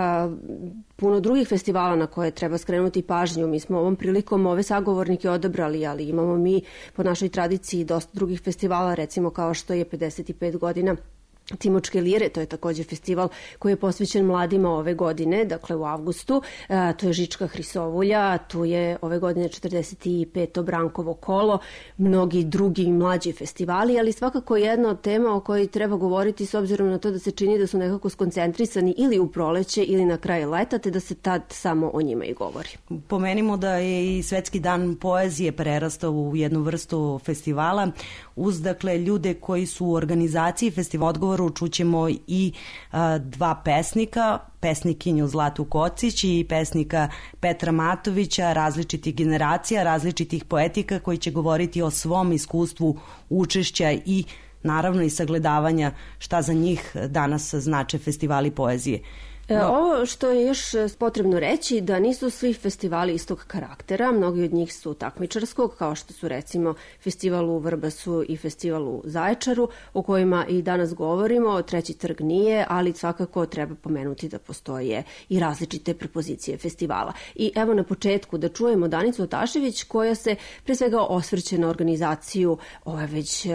puno drugih festivala na koje treba skrenuti pažnju. Mi smo ovom prilikom ove sagovornike odabrali, ali imamo mi po našoj tradiciji dosta drugih festivala, recimo kao što je 55 godina Timočke lire, to je takođe festival koji je posvećen mladima ove godine, dakle u avgustu. Tu je Žička Hrisovulja, tu je ove godine 45. Brankovo kolo, mnogi drugi mlađi festivali, ali svakako jedna od tema o kojoj treba govoriti s obzirom na to da se čini da su nekako skoncentrisani ili u proleće ili na kraj leta, te da se tad samo o njima i govori. Pomenimo da je i Svetski dan poezije prerastao u jednu vrstu festivala, uz dakle ljude koji su u organizaciji festivala. Odgovoru čućemo i 2 pesnika, pesnikinju Zlatu Kocić i pesnika Petra Matovića, različitih generacija, različitih poetika koji će govoriti o svom iskustvu učešća i naravno i sagledavanja šta za njih danas znače festivali poezije. Ovo što je još potrebno reći da nisu svi festivali istog karaktera, mnogi od njih su takmičarskog, kao što su recimo festival u Vrbasu i festival u Zaječaru, o kojima i danas govorimo. Treći trg nije, ali svakako treba pomenuti da postoje i različite prepozicije festivala. I evo na početku da čujemo Danicu Otašević koja se pre svega osvrće na organizaciju ove već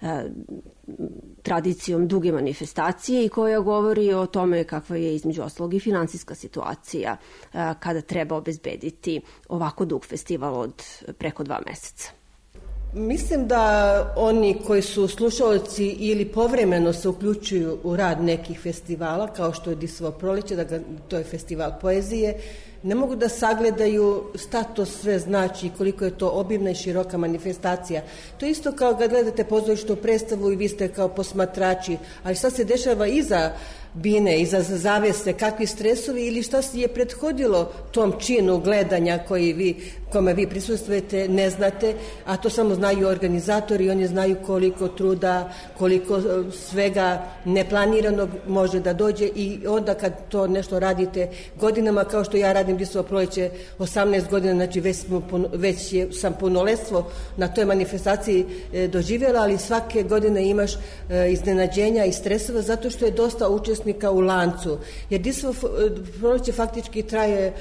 tradicijom duge manifestacije i koja govori o tome kakva je između ostalog i finansijska situacija kada treba obezbediti ovako dug festival od preko 2 meseca. Mislim da oni koji su slušalci ili povremeno se uključuju u rad nekih festivala, kao što je Disovo proleće, to je festival poezije, ne mogu da sagledaju šta to sve znači i koliko je to obimna i široka manifestacija. To je isto kao kad gledate pozorišnu predstavu i vi ste kao posmatrači, ali šta se dešava iza bine, iza zavese, kakvi stresovi ili šta je prethodilo tom činu gledanja kome vi prisustvujete, ne znate, a to samo znaju organizatori, oni znaju koliko truda, koliko svega neplaniranog može da dođe i onda kad to nešto radite godinama, kao što ja radim Disovo proleće 18 godina, znači već sam punoletstvo na toj manifestaciji doživjela, ali svake godine imaš iznenađenja i stresova zato što je dosta učesnika u lancu. Jer Disovo proleće faktički traje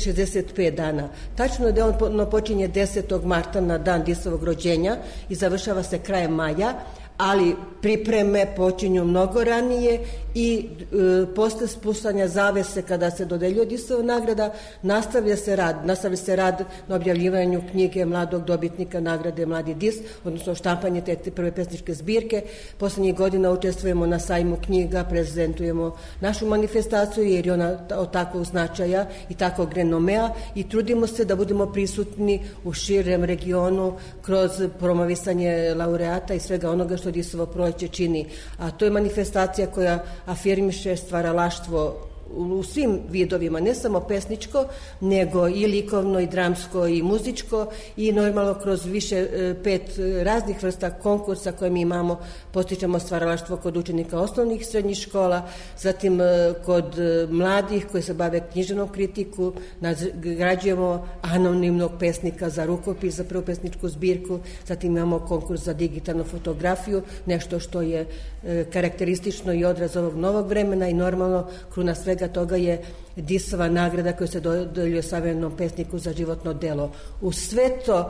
365 dana. Tačno je da on počinje 10. marta na dan Disovog rođenja i završava se krajem maja, ali pripreme počinju mnogo ranije i posle spustanja zavese kada se dodeljuje Disova nagrada nastavlja se rad na objavljivanju knjige mladog dobitnika nagrade Mladi Dis, odnosno štampanje te prve pesničke zbirke. Poslednjih godina učestvujemo na sajmu knjiga, prezentujemo našu manifestaciju jer je ona od takvog značaja i takvog renomea i trudimo se da budemo prisutni u širem regionu kroz promovisanje laureata i svega onoga što Disovo proleće čini. A to je manifestacija koja afirmiše stvaralaštvo u svim vidovima, ne samo pesničko, nego i likovno, i dramsko, i muzičko i normalno kroz više 5 raznih vrsta konkursa koje mi imamo, postičemo stvaralaštvo kod učenika osnovnih i srednjih škola, zatim kod mladih koji se bave književnom kritiku, nagrađujemo anonimnog pesnika za rukopis, za prvu pesničku zbirku, zatim imamo konkurs za digitalnu fotografiju, nešto što je karakteristično i odraz ovog novog vremena i normalno kruna svega toga je Disova nagrada koja se dodeljuje savremenom pesniku za životno delo. U sve to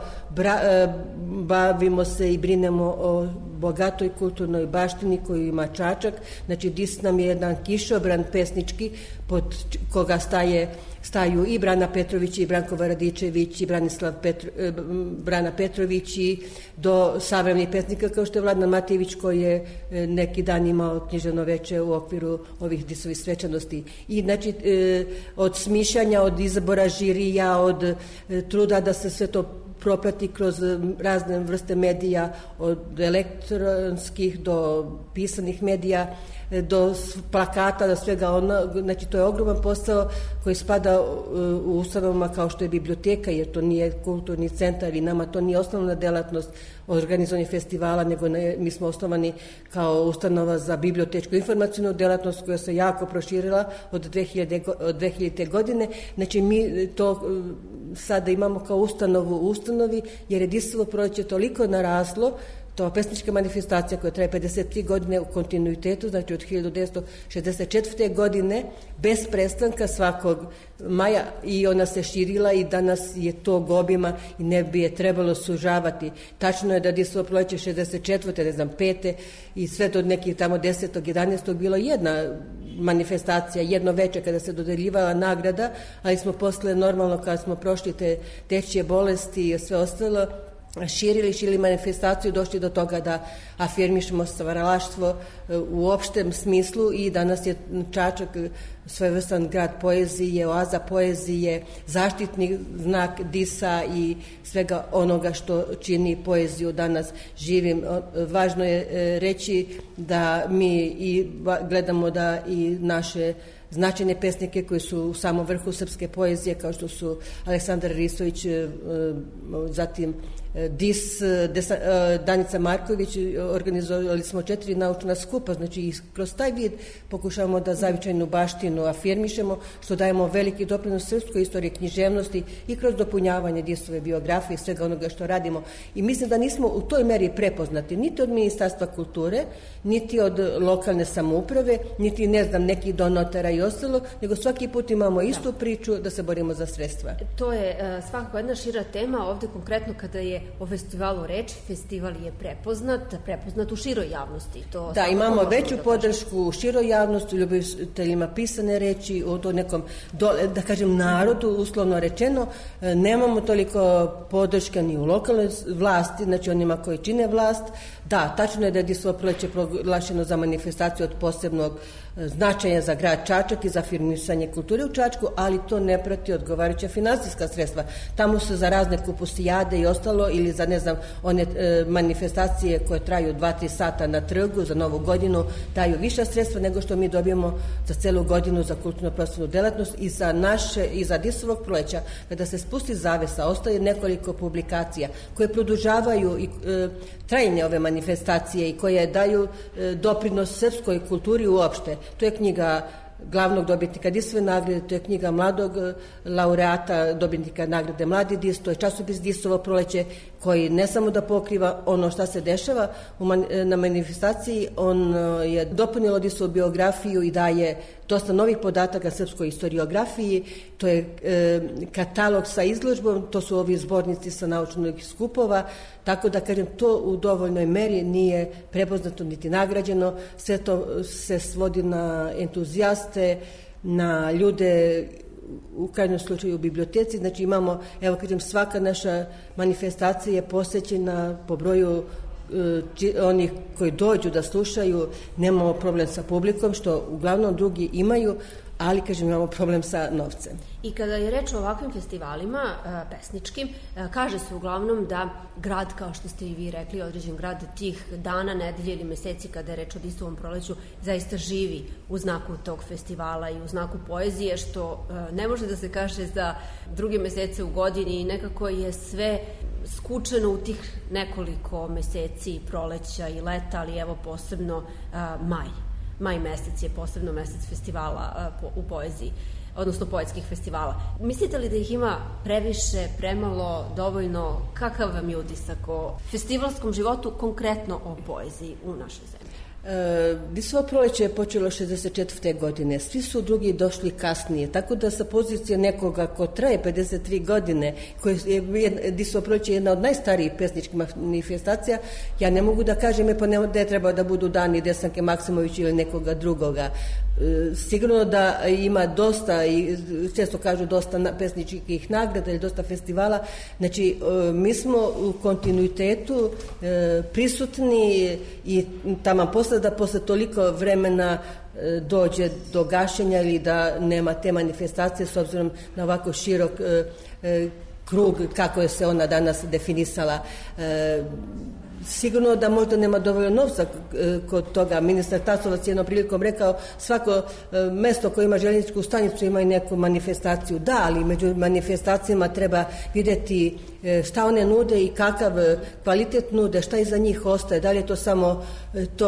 bavimo se i brinemo o bogatoj kulturnoj baštini koju ima Čačak. Znači Dis nam je jedan kišobran pesnički pod koga staju i Brana Petrović i Branko Varadičević i Brana Petrović i do savremenih pesnika kao što je Vladan Matijević koji je neki dan imao književno veče u okviru ovih Disovih svečanosti. I znači od smišljanja, od izbora žirija, od truda da se sve to proprati kroz razne vrste medija, od elektronskih do pisanih medija, do plakata, do svega ono, znači to je ogroman posao koji spada u ustanovama kao što je biblioteka, jer to nije kulturni centar i nama to nije osnovna delatnost organizovanja festivala, nego mi smo osnovani kao ustanova za bibliotečku informacijnu delatnost koja se jako proširila od 2000. godine. Znači mi to sada imamo kao ustanovu u ustanovi, jer je Disovo proleće toliko naraslo. To je pesnička manifestacija koja traje 53 godine u kontinuitetu, znači od 1964. godine, bez prestanka svakog maja i ona se širila i danas je tog obima i ne bi je trebalo sužavati. Tačno je da Disovo proleće 64. ne znam, 5. i sve do nekih tamo 10. 11. bilo jedna manifestacija, jedno veče kada se dodeljivala nagrada, ali smo posle normalno kada smo prošli te dečje bolesti i sve ostalo, širili manifestaciju, došli do toga da afirmišemo stvaralaštvo u opštem smislu i danas je Čačak svojevrstan grad poezije, oaza poezije, zaštitni znak Disa i svega onoga što čini poeziju danas živim. Važno je reći da mi i gledamo da i naše značajne pesnike koji su u samom vrhu srpske poezije, kao što su Aleksandar Ristović, zatim Dis, Danica Marković, organizovali smo 4 naučna skupa, znači i kroz taj vid pokušavamo da zavičajnu baštinu afirmišemo, što dajemo veliki doprinos srpskoj istoriji književnosti i kroz dopunjavanje Disove biografije i svega onoga što radimo. I mislim da nismo u toj meri prepoznati niti od Ministarstva kulture, niti od lokalne samouprave, niti ne znam nekih donatera i ostalo, nego svaki put imamo istu priču da se borimo za sredstva. To je svakako jedna šira tema, ovde konkretno kada je o festivalu reč, festival je prepoznat u široj javnosti. Da, imamo veću podršku u široj javnosti, ljubiteljima pisane reči, o to nekom, da kažem, narodu, uslovno rečeno, nemamo toliko podrška ni u lokalnoj vlasti, znači onima koji čine vlast, Da, tačno je da je Disovo proleće proglašeno za manifestaciju od posebnog značaja za grad Čačak i za afirmisanje kulture u Čačku, ali to ne prati odgovarajuća finansijska sredstva. Tamo su za razne kupusijade i ostalo ili za, ne znam, one manifestacije koje traju 2-3 sata na trgu za Novu godinu daju viša sredstva nego što mi dobijemo za celu godinu za kulturno-prosvetnu delatnost i za Disovog proleća. Kada se spusti zavesa, ostaje nekoliko publikacija koje produžavaju i trajanje ove manifestacije i koje daju doprinos srpskoj kulturi uopšte. To je knjiga glavnog dobitnika Disove nagrade, to je knjiga mladog laureata, dobitnika nagrade Mladi Dis, to je časopis Disovo proleće koji ne samo da pokriva ono šta se dešava na manifestaciji, on je dopunilo Disovu biografiju i daje dosta novih podataka srpskoj historiografiji, to je katalog sa izložbom, to su ovi zbornici sa naučnih skupova, tako da kažem to u dovoljnoj meri nije prepoznato niti nagrađeno, sve to se svodi na entuzijaste, na ljude u krajnjem slučaju u biblioteci, znači imamo, evo kažem, svaka naša manifestacija je posvećena po broju onih koji dođu da slušaju, nemamo problem sa publikom, što uglavnom drugi imaju, ali, kažem, imamo problem sa novcem. I kada je reč o ovakvim festivalima pesničkim, kaže se uglavnom da grad, kao što ste i vi rekli, određen grad tih dana, nedelje ili meseci kada je reč o Disovom proleću, zaista živi u znaku tog festivala i u znaku poezije, što ne može da se kaže za druge mesece u godini i nekako je sve skučeno u tih nekoliko meseci proleća i leta, ali evo posebno maj. Maj mesec je posebno mesec festivala u poeziji, odnosno poetskih festivala. Mislite li da ih ima previše, premalo, dovoljno? Kakav vam je utisak o festivalskom životu, konkretno o poeziji u našoj zemlji? Disovo proleće je počelo 64. godine, svi su drugi došli kasnije, tako da sa pozicije nekoga ko traje 53 godine, Disovo proleće je jedna od najstarijih pesničkih manifestacija, ja ne mogu da kažem da je trebao da budu dani Desanke Maksimović ili nekoga drugoga. Sigurno da ima dosta, i često kažu dosta pesničkih nagrada ili dosta festivala, znači mi smo u kontinuitetu prisutni i tamo posle toliko vremena dođe do gašenja ili da nema te manifestacije s obzirom na ovako širok krug kako je se ona danas definisala. Sigurno da možda nema dovoljno novca kod toga. Ministar Tasovac je jednom prilikom rekao svako mesto koje ima željezničku stanicu ima i neku manifestaciju. Da, ali među manifestacijama treba vidjeti šta one nude i kakav kvalitet nude, šta iza njih ostaje, da li je to samo to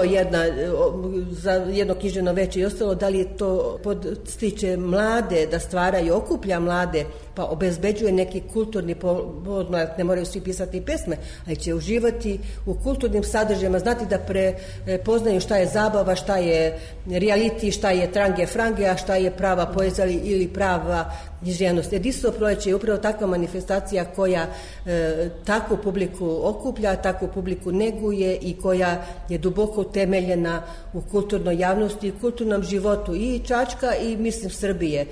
za jedno književno veče i ostalo, da li je to podstiče mlade da stvaraju, okuplja mlade, pa obezbeđuje neki kulturni podmladak, ne moraju svi pisati pesme, ali će uživati u kulturnim sadržajima, znati da prepoznaju šta je zabava, šta je reality, šta je trange frange, a šta je prava poezija ili prava književnost. Disovo proleće je upravo takva manifestacija koja takvu publiku okuplja, takvu publiku neguje i koja je duboko utemeljena u kulturnoj javnosti i kulturnom životu i Čačka i mislim Srbije.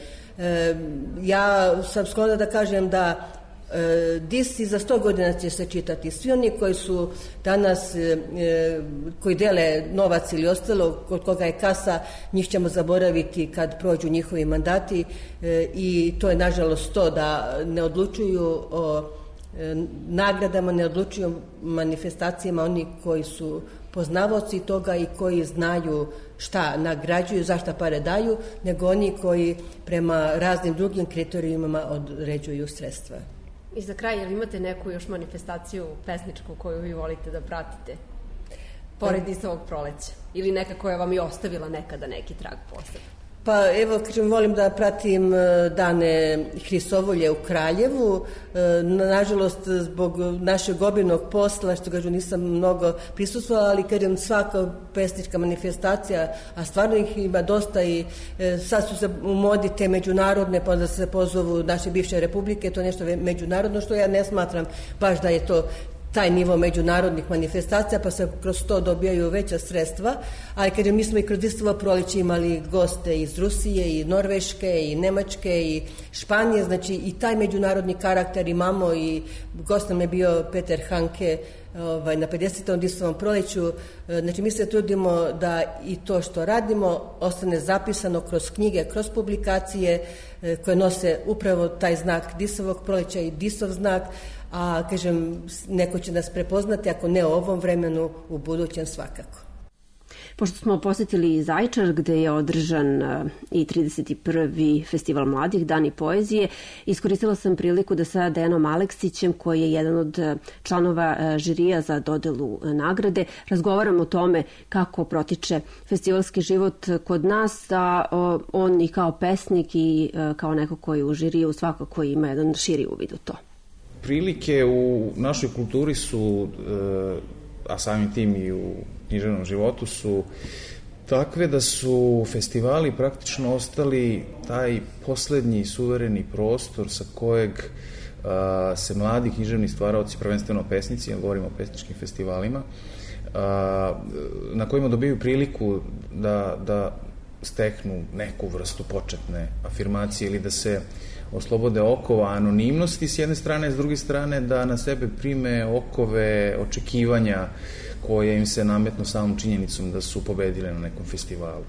Ja sam sklona da kažem da Dis i za 100 godina će se čitati. Svi oni koji su danas, koji dele novac ili ostalo, kod koga je kasa, njih ćemo zaboraviti kad prođu njihovi mandati i to je nažalost to da ne odlučuju o nagradama, ne odlučuju o manifestacijama oni koji su poznavaoci toga i koji znaju šta nagrađuju, zašta pare daju, nego oni koji prema raznim drugim kriterijumima određuju sredstva. I za kraj, jel imate neku još manifestaciju pesničku koju vi volite da pratite? Pored Disovog proleća. Ili neka koja vam je ostavila nekada neki trag posebno? Pa evo, kažem, volim da pratim dane Hristovolje u Kraljevu. Nažalost, zbog našeg obilnog posla, što kažu, nisam mnogo prisustvovala, ali kažem, svaka pesnička manifestacija, a stvarno ih ima dosta i sad su se u modi te međunarodne, pa onda se pozovu naše bivše republike, to je nešto međunarodno, što ja ne smatram baš da je to taj nivo međunarodnih manifestacija, pa se kroz to dobijaju veća sredstva, ali kažem, mi smo i kroz Istovo proleće imali goste iz Rusije, i Norveške, i Nemačke, i Španije, znači i taj međunarodni karakter imamo, i gost nam je bio Peter Hanke na 50. Istovom proleću. Znači mi se trudimo da i to što radimo ostane zapisano kroz knjige, kroz publikacije koje nose upravo taj znak Disovog proleća i Disov znak, a kažem, neko će nas prepoznati, ako ne u ovom vremenu, u budućem svakako. Pošto smo posetili Zaječar, gde je održan i 31. festival mladih, Dani poezije, iskoristila sam priliku da sa Dejanom Aleksićem, koji je jedan od članova žirija za dodelu nagrade, razgovaram o tome kako protiče festivalski život kod nas, a on i kao pesnik i kao neko koji u žiriju svakako ima jedan širi uvid u to. Prilike u našoj kulturi su, a samim tim i u književnom životu, su takve da su festivali praktično ostali taj poslednji suvereni prostor sa kojeg se mladi književni stvaraoci, prvenstveno pesnici, ja govorimo o pesničkim festivalima, na kojima dobiju priliku da steknu neku vrstu početne afirmacije ili da se oslobode okova anonimnosti s jedne strane, s druge strane da na sebe prime okove očekivanja koje im se nametnu samom činjenicom da su pobedile na nekom festivalu.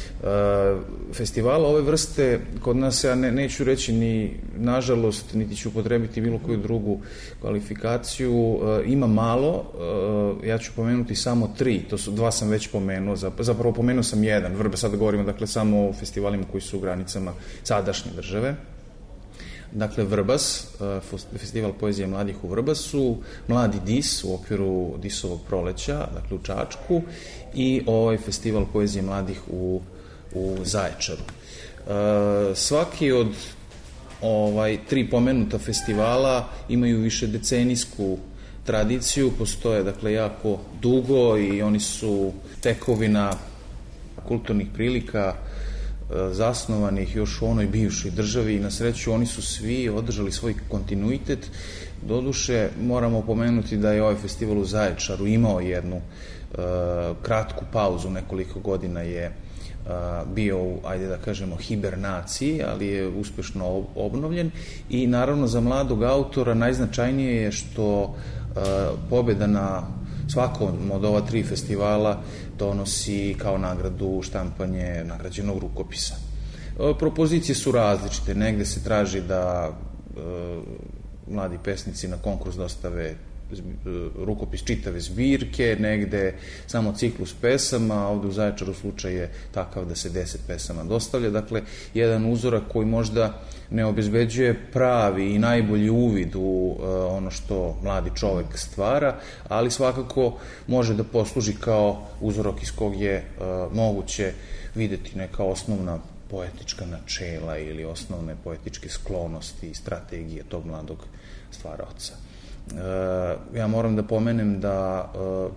Festivala ove vrste kod nas, ja neću reći ni nažalost, niti ću upotrebiti bilo koju drugu kvalifikaciju, ima malo. Ja ću pomenuti samo 3, to su 2 sam već pomenuo, zapravo pomenuo sam jedan, Vrbas, sad govorimo dakle samo o festivalima koji su u granicama sadašnje države. Dakle, Vrbas, festival poezije mladih u Vrbasu, Mladi Dis u okviru Disovog proleća, dakle u Čačku, i ovaj festival poezije mladih u Zaječaru. Svaki od 3 pomenuta festivala imaju više decenijsku tradiciju, postoje dakle jako dugo i oni su tekovina kulturnih prilika zasnovanih još u onoj bivšoj državi i na sreću oni su svi održali svoj kontinuitet. Doduše, moramo pomenuti da je ovaj festival u Zaječaru imao jednu kratku pauzu, nekoliko godina je bio u, ajde da kažemo, hibernaciji, ali je uspešno obnovljen i naravno za mladog autora najznačajnije je što pobeda na svakom od ova 3 festivala donosi kao nagradu štampanje nagrađenog rukopisa. Propozicije su različite, negde se traži da mladi pesnici na konkurs dostave rukopis čitave zbirke, negde samo ciklus pesama, ovde u Zaječaru slučaj je takav da se 10 pesama dostavlja, dakle jedan uzorak koji možda ne obezbeđuje pravi i najbolji uvid u ono što mladi čovek stvara, ali svakako može da posluži kao uzorak iz kog je moguće videti neka osnovna poetička načela ili osnovne poetičke sklonosti i strategije tog mladog stvaraoca. Ja moram da pomenem da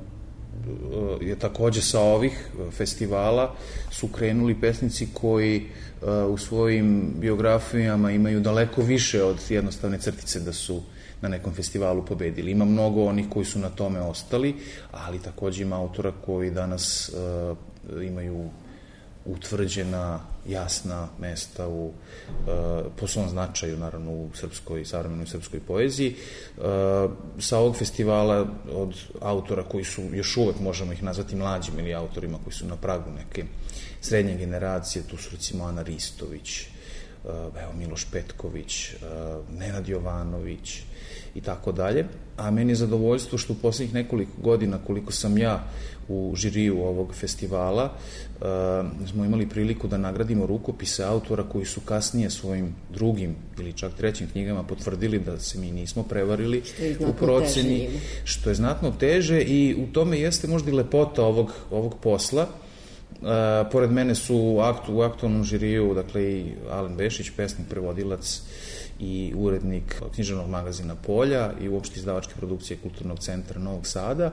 je takođe sa ovih festivala su krenuli pesnici koji u svojim biografijama imaju daleko više od jednostavne crtice da su na nekom festivalu pobedili. Ima mnogo onih koji su na tome ostali, ali takođe ima autora koji danas imaju utvrđena jasna mesta po svom značaju, naravno, u savremenoj srpskoj poeziji. Sa ovog festivala od autora koji su još uvek, možemo ih nazvati mlađim ili autorima koji su na pragu neke srednje generacije, tu su recimo Ana Ristović, Miloš Petković, Nenad Jovanović i tako dalje. A meni je zadovoljstvo što u poslednjih nekoliko godina, koliko sam ja u žiriju ovog festivala, smo imali priliku da nagradimo rukopise autora koji su kasnije svojim drugim ili čak trećim knjigama potvrdili da se mi nismo prevarili u proceni, što je znatno teže i u tome jeste možda i lepota ovog posla. Pored mene su u aktualnom žiriju, dakle, i Alen Bešić, pesnik, prevodilac i urednik književnog magazina Polja i uopšte izdavačke produkcije Kulturnog centra Novog Sada,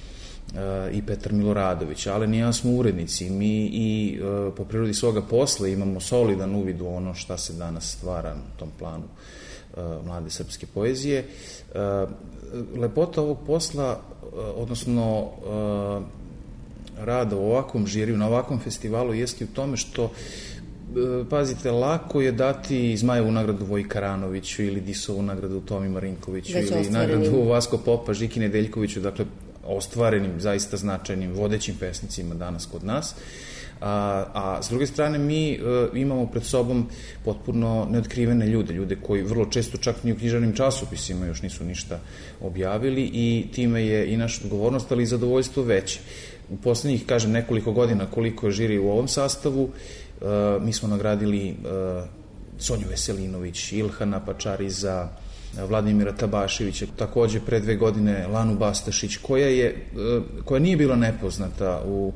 i Petar Miloradović. Alen i ja smo urednici, mi i po prirodi svoga posla imamo solidan uvid u ono šta se danas stvara na tom planu mlade srpske poezije. Lepota ovog posla, odnosno rada u ovakvom žiriju, na ovakvom festivalu, jeste u tome što, pazite, lako je dati Zmajevu nagradu Voji Karanoviću ili Disovu nagradu Tomi Marinkoviću ili nagradu Vasko Popa, Žiki Nedeljkoviću, dakle ostvarenim, zaista značajnim, vodećim pesnicima danas kod nas. A s druge strane mi imamo pred sobom potpuno neotkrivene ljude koji vrlo često čak ni u književnim časopisima još nisu ništa objavili i time je i naša odgovornost, ali i zadovoljstvo veće. U poslednjih, kažem, nekoliko godina koliko je žiri u ovom sastavu, mi smo nagradili Sonju Veselinović, Ilhana Pačariza, Vladimira Tabaševića, takođe pre 2 godine Lanu Bastašić, koja nije bila nepoznata u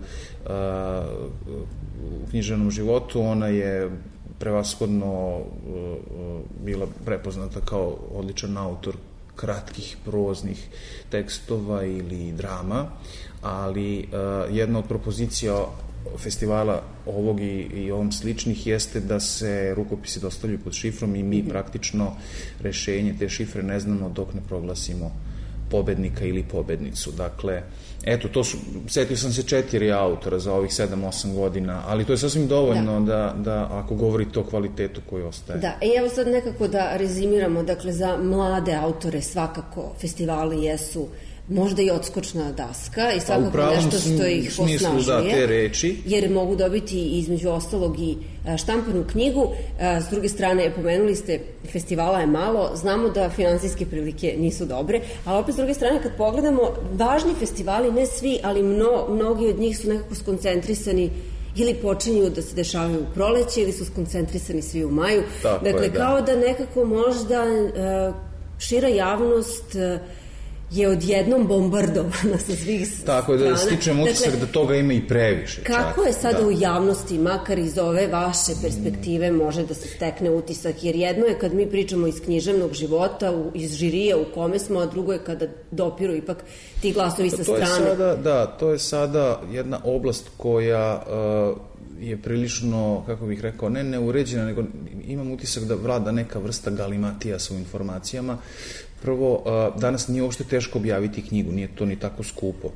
književnom životu. Ona je prevashodno bila prepoznata kao odličan autor kratkih proznih tekstova ili drama, ali jedna od propozicija festivala ovog i ovom sličnih jeste da se rukopisi dostavljaju pod šifrom i mi praktično rešenje te šifre ne znamo dok ne proglasimo pobednika ili pobednicu. Dakle, eto, setio sam se 4 autora za ovih 7-8 godina, ali to je sasvim dovoljno da ako govorite o kvalitetu koji ostaje. Da, i evo sad nekako da rezimiramo, dakle, za mlade autore svakako festivali jesu možda i odskočna daska i svakako nešto što ih osnažuje, jer mogu dobiti između ostalog i štampanu knjigu. S druge strane, pomenuli ste, festivala je malo, znamo da finansijske prilike nisu dobre, ali opet s druge strane kad pogledamo, važni festivali, ne svi, ali mnogi od njih su nekako skoncentrisani ili počinju da se dešavaju u proleće ili su skoncentrisani svi u maju. Dakle, kao da nekako možda šira javnost je odjednom bombardovana sa svih strana. Tako da stičem utisak da toga ima i previše. Kako je sada u javnosti, makar iz ove vaše perspektive, može da se stekne utisak? Jer jedno je kad mi pričamo iz književnog života, iz žirija u kome smo, a drugo je kada dopiru ipak ti glasovi sa strane. To je sada jedna oblast koja je prilično, kako bih rekao, ne neuređena, nego imam utisak da vlada neka vrsta galimatija sa informacijama. Prvo, danas nije uopšte teško objaviti knjigu, nije to ni tako skupo.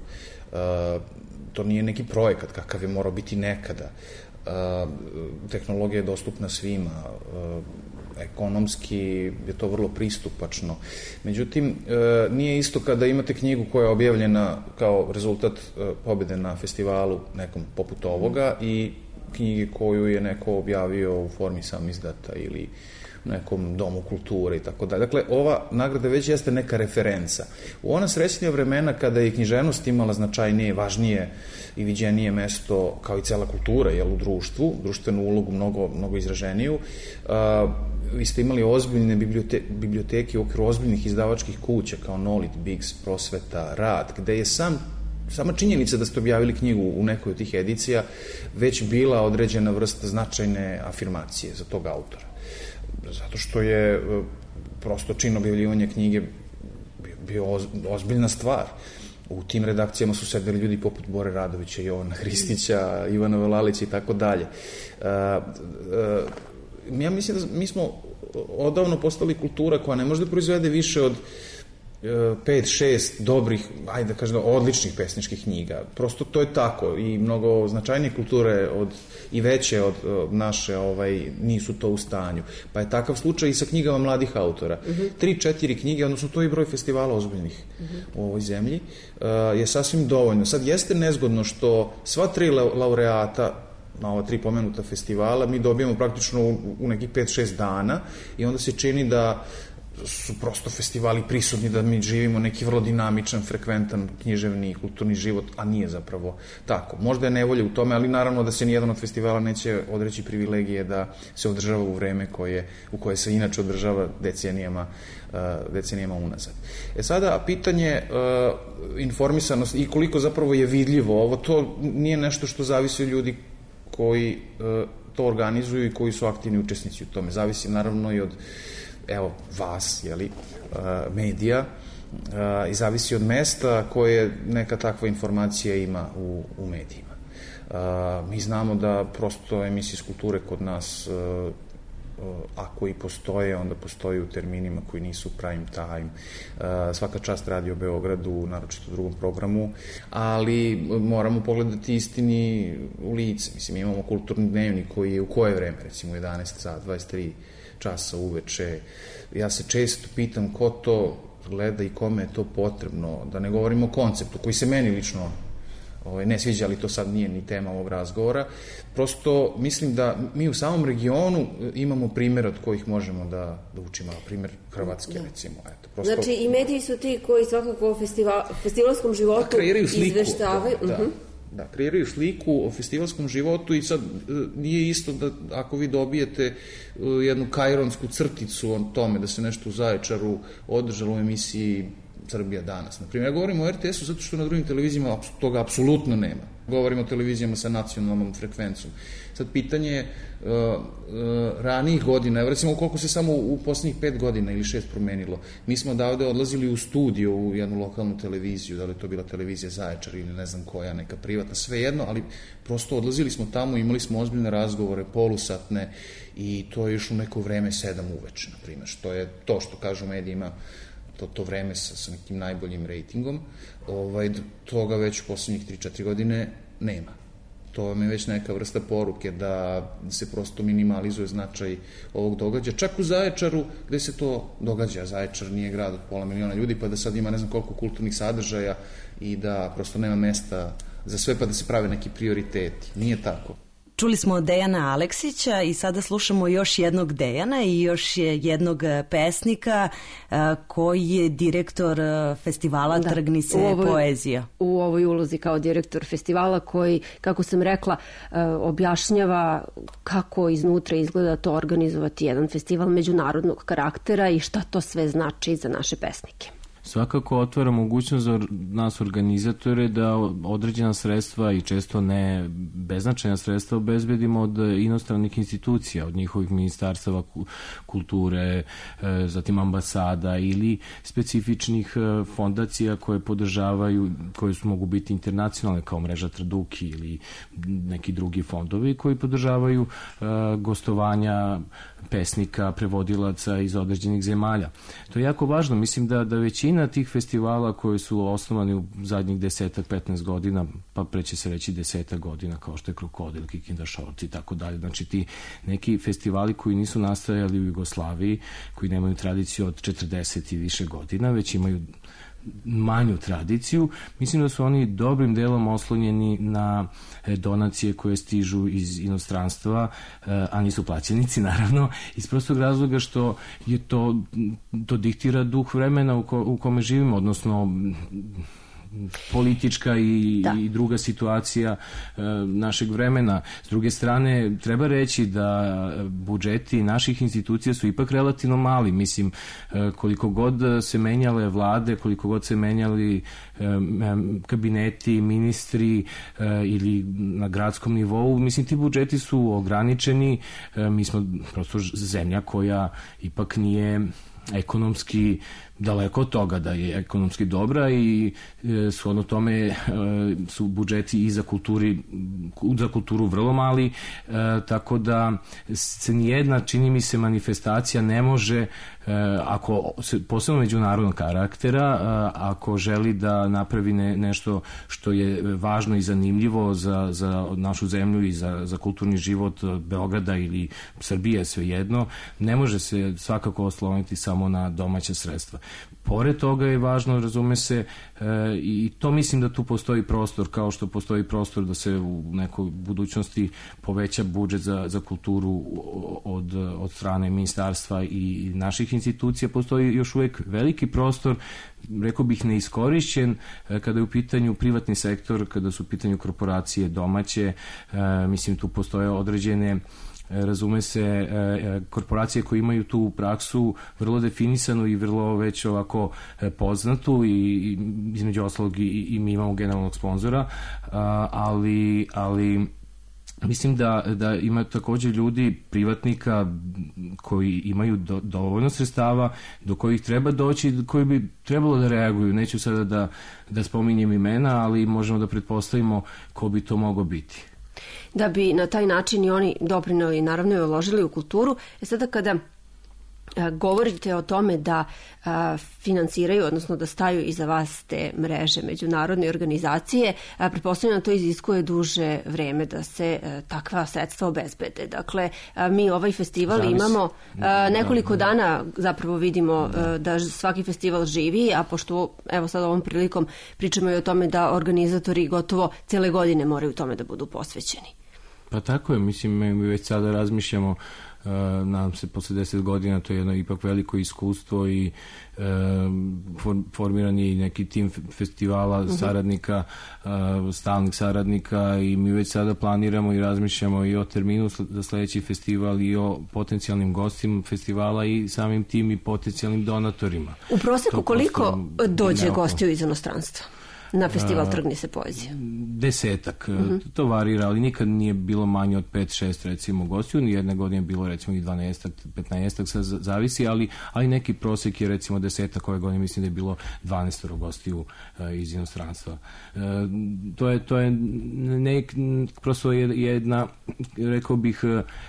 To nije neki projekat kakav je morao biti nekada. Tehnologija je dostupna svima, ekonomski je to vrlo pristupačno. Međutim, nije isto kada imate knjigu koja je objavljena kao rezultat pobede na festivalu nekom poput ovoga i knjige koju je neko objavio u formi sam izdata ili nekom domu kulture i tako dalje. Dakle, ova nagrada već jeste neka referenca. U ona srećnija vremena kada je književnost imala značajnije, važnije i viđenije mesto, kao i cela kultura, u društvu, društvenu ulogu mnogo izraženiju, vi ste imali ozbiljne biblioteke u okviru ozbiljnih izdavačkih kuća kao Nolit, Bix, Prosveta, Rad, gde je sama činjenica da ste objavili knjigu u nekoj od tih edicija već bila određena vrsta značajne afirmacije za tog autora. Zato što je prosto čin objavljivanja knjige bio ozbiljna stvar. U tim redakcijama su sedeli ljudi poput Bore Radovića, Jovana Hristića, Ivana Velalića i tako dalje. Ja mislim da mi smo odavno postali kultura koja ne može da proizvede više od 5-6 dobrih, ajde da kažem, odličnih pesničkih knjiga. Prosto to je tako i mnogo značajnije kulture i veće od naše nisu to u stanju. Pa je takav slučaj i sa knjigama mladih autora. 3-4 knjige, odnosno to je broj festivala ozbiljnih u ovoj zemlji, je sasvim dovoljno. Sad jeste nezgodno što sva 3 laureata na ova 3 pomenuta festivala mi dobijemo praktično u nekih 5-6 dana i onda se čini da su prosto festivali prisutni, da mi živimo neki vrlo dinamičan, frekventan književni i kulturni život, a nije zapravo tako. Možda je nevolje u tome, ali naravno da se nijedan od festivala neće odreći privilegije da se održava u vreme u koje se inače održava decenijama unazad. Sada, pitanje informisanosti i koliko zapravo je vidljivo ovo, to nije nešto što zavisi od ljudi koji to organizuju i koji su aktivni učesnici u tome. Zavisi naravno i od vas, medija, i zavisi od mesta koje neka takva informacija ima u medijima. Mi znamo da prosto emisije iz kulture kod nas ako i postoje, onda postoje u terminima koji nisu prime time. Svaka čast Radio Beogradu, naročito u drugom programu, ali moramo pogledati istini u lice. Mislim, imamo kulturni dnevnik koji je u koje vreme, recimo 11 sat, 23 časa uveče. Ja se često pitam ko to gleda i kome je to potrebno, da ne govorimo o konceptu koji se meni lično ne sviđa, ali to sad nije ni tema ovog razgovora. Prosto mislim da mi u samom regionu imamo primjer od kojih možemo da učimo, primjer Hrvatske recimo. Eto, prosto... Znači i mediji su ti koji svakako o festivalskom životu izveštavaju. Da, kreiraju sliku o festivalskom životu i sad nije isto da ako vi dobijete jednu kajronsku crticu o tome da se nešto u Zaječaru održalo u emisiji Srbija danas. Naprimjer, ja govorim o RTS-u zato što na drugim televizijama toga apsolutno nema. Govorim o televizijama sa nacionalnom frekvencom. Sad pitanje je ranijih godina, recimo koliko se samo u poslednjih 5 godina ili 6 promenilo. Mi smo odavde odlazili u studio u jednu lokalnu televiziju, da li to bila televizija Zaječar ili ne znam koja, neka privatna, svejedno, ali prosto odlazili smo tamo, imali smo ozbiljne razgovore, polusatne i to je još u neko vreme 7 uveče, na primjer, što je to što kažu medijima to vreme sa nekim najboljim rejtingom, toga već u poslednjih 3-4 godine nema. To vam je već neka vrsta poruke da se prosto minimalizuje značaj ovog događaja. Čak u Zaječaru gde se to događa, Zaječar nije grad od 500.000 ljudi, pa da sad ima ne znam koliko kulturnih sadržaja i da prosto nema mesta za sve, pa da se prave neki prioriteti. Nije tako. Čuli smo Dejana Aleksića i sada slušamo još jednog Dejana i još jednog pesnika koji je direktor festivala Trgni se poezija. U ovoj ulozi kao direktor festivala koji, kako sam rekla, objašnjava kako iznutra izgleda to organizovati jedan festival međunarodnog karaktera i šta to sve znači za naše pesnike. Svakako otvara mogućnost za nas organizatore da određena sredstva i često ne beznačajna sredstva obezbedimo od inostranih institucija, od njihovih ministarstava kulture, zatim ambasada ili specifičnih fondacija koje podržavaju, koje mogu biti internacionalne kao mreža Traduki ili neki drugi fondovi koji podržavaju gostovanja pesnika, prevodilaca iz određenih zemalja. To je jako važno. Mislim da većina tih festivala koji su osnovani u zadnjih 10-15 godina, pa preće se reći 10 godina, kao što je Krokodil, Kikinda Shorts i tako dalje. Znači ti neki festivali koji nisu nastajali u Jugoslaviji, koji nemaju tradiciju od 40 i više godina, već imaju manju tradiciju, mislim da su oni dobrim delom oslonjeni na donacije koje stižu iz inostranstva, a nisu plaćenici naravno, iz prostog razloga što je to diktira duh vremena u kome živimo, odnosno politička i druga situacija našeg vremena. S druge strane, treba reći da budžeti naših institucija su ipak relativno mali. Mislim, koliko god se menjale vlade, koliko god se menjali kabineti, ministri ili na gradskom nivou, mislim, ti budžeti su ograničeni. Mi smo prosto zemlja koja ipak nije ekonomski daleko od toga da je ekonomski dobra i shodno tome su budžeti i za kulturu vrlo mali, tako da se nijedna, čini mi se, manifestacija ne može, ako posebno međunarodnog karaktera, ako želi da napravi nešto što je važno i zanimljivo za našu zemlju i za kulturni život Beograda ili Srbije, svejedno, ne može se svakako osloniti samo na domaća sredstva. Pored toga je važno, razume se, i to mislim da tu postoji prostor, kao što postoji prostor da se u nekoj budućnosti poveća budžet za kulturu od strane ministarstva i naših institucija. Postoji još uvek veliki prostor, rekao bih neiskorišćen, kada je u pitanju privatni sektor, kada su u pitanju korporacije domaće. Mislim, tu postoje određene, razume se, korporacije koje imaju tu praksu vrlo definisanu i vrlo već ovako poznatu i između ostalog i mi imamo generalnog sponzora, ali mislim da ima takođe ljudi, privatnika koji imaju dovoljno sredstava do kojih treba doći, koji bi trebalo da reaguju. Neću sada da spominjem imena, ali možemo da pretpostavimo ko bi to mogao biti. da bi na taj način i oni doprineli, naravno i uložili u kulturu. Sada kada govorite o tome da finansiraju, odnosno da staju iza vas te mreže međunarodne organizacije, pretpostavljam da to iziskuje duže vreme da se takva sredstva obezbede. Dakle, mi ovaj festival imamo nekoliko dana, zapravo vidimo da svaki festival živi, a pošto evo sad ovom prilikom pričamo i o tome da organizatori gotovo cijele godine moraju tome da budu posvećeni. Pa tako je, mislim, mi već sada razmišljamo, nadam se posle 10 godina, to je jedno ipak veliko iskustvo i formiran je i neki tim festivala saradnika, stalnih saradnika, i mi već sada planiramo i razmišljamo i o terminu za sledeći festival i o potencijalnim gostima festivala i samim tim i potencijalnim donatorima. U proseku koliko dođe gostiju iz inostranstva na festival Trgni se poezija? 10, to varira, ali nikad nije bilo manje od 5-6 recimo gostiju, nijedne godine je bilo recimo i 12-15, sad zavisi, ali neki prosek je recimo 10, ove godine mislim da je bilo 12 gostiju iz inostranstva. To je prosto jedna, rekao bih,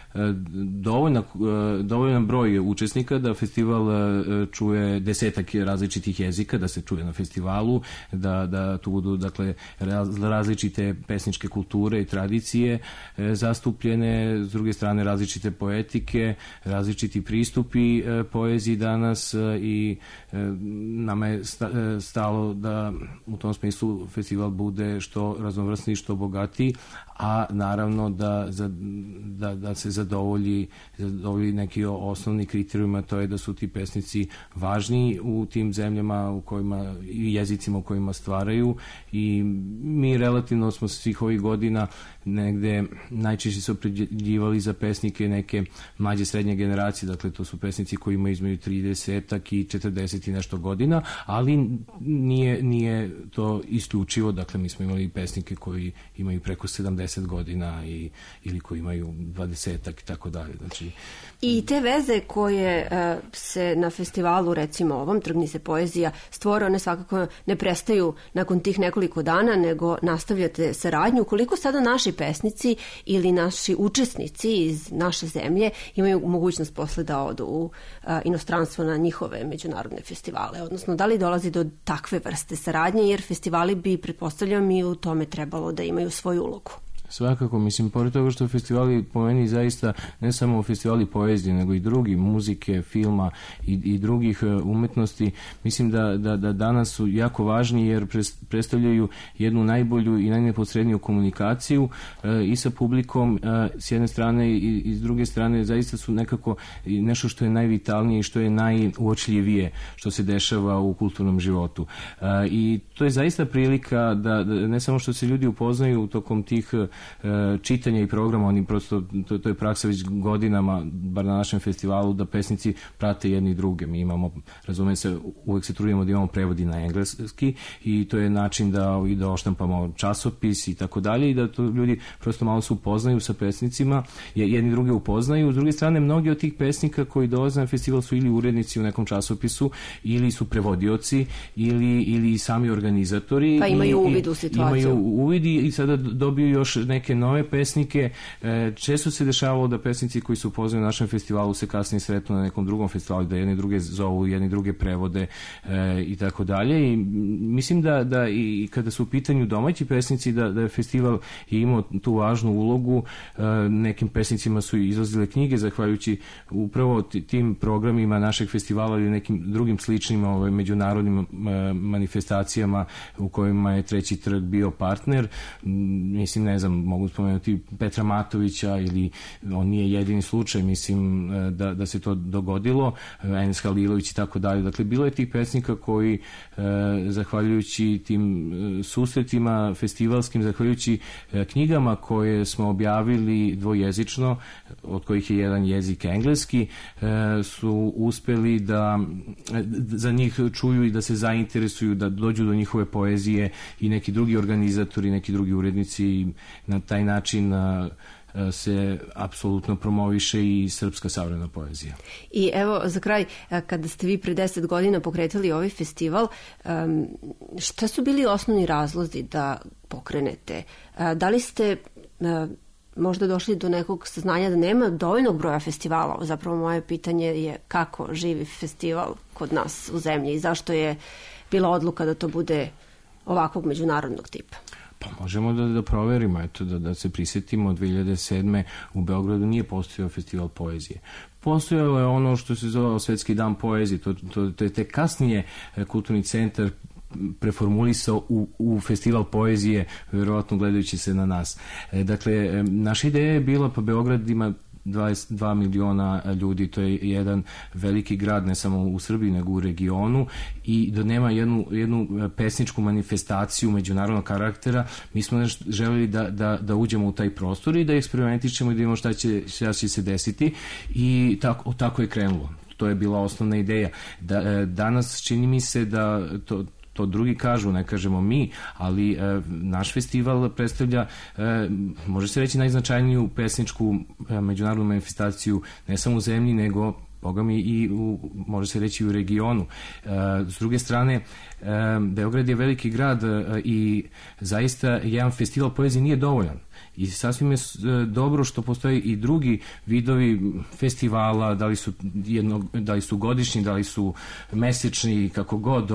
dovoljan broj učesnika da festival čuje 10 različitih jezika, da se čuje na festivalu, da tu budu, dakle, različite pesničke kulture i tradicije zastupljene, s druge strane različite poetike, različiti pristupi poeziji danas, i nama je stalo da u tom smislu festival bude što raznovrsniji, što bogatiji, a naravno da se zadovolji neki osnovni kriterijuma, to je da su ti pesnici važni u tim zemljama u kojima, i jezicima u kojima stvaraju, i mi relativno smo svih ovih godina negde najčešće se opredjeljivali za pesnike neke mlađe srednje generacije, dakle to su pesnici koji imaju između 30 i 40 i nešto godina, ali nije to isključivo, dakle mi smo imali pesnike koji imaju preko 70 godina ili koji imaju 20-ak i tako dalje. Znači, i te veze koje se na festivalu, recimo ovom Trgni se poezija, stvore, one svakako ne prestaju nakon tih nekoliko dana, nego nastavljate saradnju. Koliko sada naši pesnici ili naši učesnici iz naše zemlje imaju mogućnost posle da odu u inostranstvo na njihove međunarodne festivale, odnosno da li dolazi do takve vrste saradnje, jer festivali bi, pretpostavljam, i u tome trebalo da imaju svoju ulogu. Svakako, mislim, pored toga što festivali po meni zaista ne samo festivali poezije, nego i drugi, muzike, filma i drugih umetnosti, mislim da danas su jako važni jer predstavljaju jednu najbolju i najneposredniju komunikaciju i sa publikom s jedne strane i s druge strane zaista su nekako nešto što je najvitalnije i što je najuočljivije što se dešava u kulturnom životu. I to je zaista prilika da ne samo što se ljudi upoznaju tokom tih čitanja i programa, oni prosto, to je praksa već godinama, bar na našem festivalu, da pesnici prate jedni i druge. Mi imamo, razumijem se, uvek se trudimo da imamo prevodi na engleski i to je način da oštampamo časopis i tako dalje i da to ljudi prosto malo se upoznaju sa pesnicima, jedni druge upoznaju. S druge strane, mnogi od tih pesnika koji dolaze na festival su ili urednici u nekom časopisu, ili su prevodioci, ili sami organizatori. Pa imaju uvid u situaciju. Imaju uvid i sada dobiju još neke nove pesnike. Često se dešavalo da pesnici koji su upoznani na našem festivalu se kasnije sretnu na nekom drugom festivalu, da jedni druge zovu, jedni druge prevode i tako dalje. I mislim da i kada su u pitanju domaći pesnici, da je festival imao tu važnu ulogu. Nekim pesnicima su izlazile knjige zahvaljujući upravo tim programima našeg festivala ili nekim drugim sličnim međunarodnim manifestacijama u kojima je Treći trg bio partner. Mislim, ne znam, mogu spomenuti Petra Matovića, ili on nije jedini slučaj, mislim da se to dogodilo, Enes Halilović i tako dalje. Dakle, bilo je tih pesnika koji zahvaljujući tim susretima festivalskim, zahvaljujući knjigama koje smo objavili dvojezično, od kojih je jedan jezik engleski, su uspeli da za njih čuju i da se zainteresuju, da dođu do njihove poezije i neki drugi organizatori, neki drugi urednici, i na taj način se apsolutno promoviše i srpska savremena poezija. I evo, za kraj, kada ste vi pre 10 godina pokretali ovaj festival, šta su bili osnovni razlozi da pokrenete? Da li ste možda došli do nekog saznanja da nema dovoljnog broja festivala. Zapravo moje pitanje je kako živi festival kod nas u zemlji i zašto je bila odluka da to bude ovakvog međunarodnog tipa? Pa možemo da proverimo, eto, da se prisjetimo, 2007. u Beogradu nije postojao festival poezije. Postojalo je ono što se zove Svetski dan poezije, to je te kasnije kulturni centar preformulisao u festival poezije, vjerovatno gledajući se na nas. Dakle, naša ideja je bila, pa Beograd ima 22 miliona ljudi, to je jedan veliki grad, ne samo u Srbiji, nego u regionu, i da nema jednu pesničku manifestaciju međunarodnog karaktera. Mi smo želeli da uđemo u taj prostor i da eksperimentišemo i da imamo šta će se desiti, i tako je krenulo. To je bila osnovna ideja. Danas čini mi se da to drugi kažu, ne kažemo mi, ali naš festival predstavlja, može se reći, najznačajniju pesničku međunarodnu manifestaciju ne samo u zemlji, nego Boga mi i može se reći u regionu. S druge strane, Beograd je veliki grad i zaista jedan festival poezije nije dovoljan. I sasvim je dobro što postoji i drugi vidovi festivala, da li su godišnji, da li su mesečni, kako god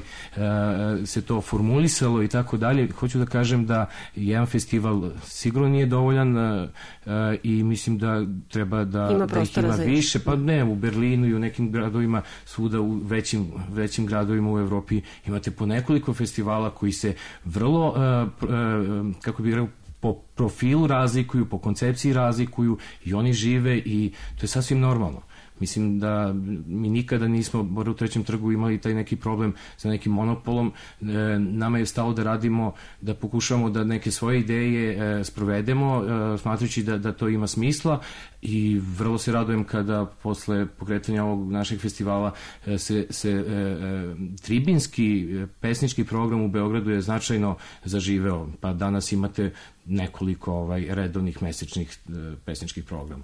se to formulisalo i tako dalje. Hoću da kažem da jedan festival sigurno nije dovoljan i mislim da treba da ih ima više. Pa ne, u Berlinu i u nekim gradovima, svuda u većim gradovima u Evropi imate po nekoliko festivala koji se vrlo, kako bih rekao, po profilu razlikuju, po koncepciji razlikuju i oni žive i to je sasvim normalno. Mislim da mi nikada nismo, bar u Trećem trgu, imali taj neki problem sa nekim monopolom. Nama je stalo da radimo, da pokušamo da neke svoje ideje sprovedemo, smatrajući da to ima smisla, i vrlo se radujem kada posle pokretanja ovog našeg festivala se tribinski pesnički program u Beogradu je značajno zaživeo, pa danas imate nekoliko redovnih mesečnih pesničkih programa.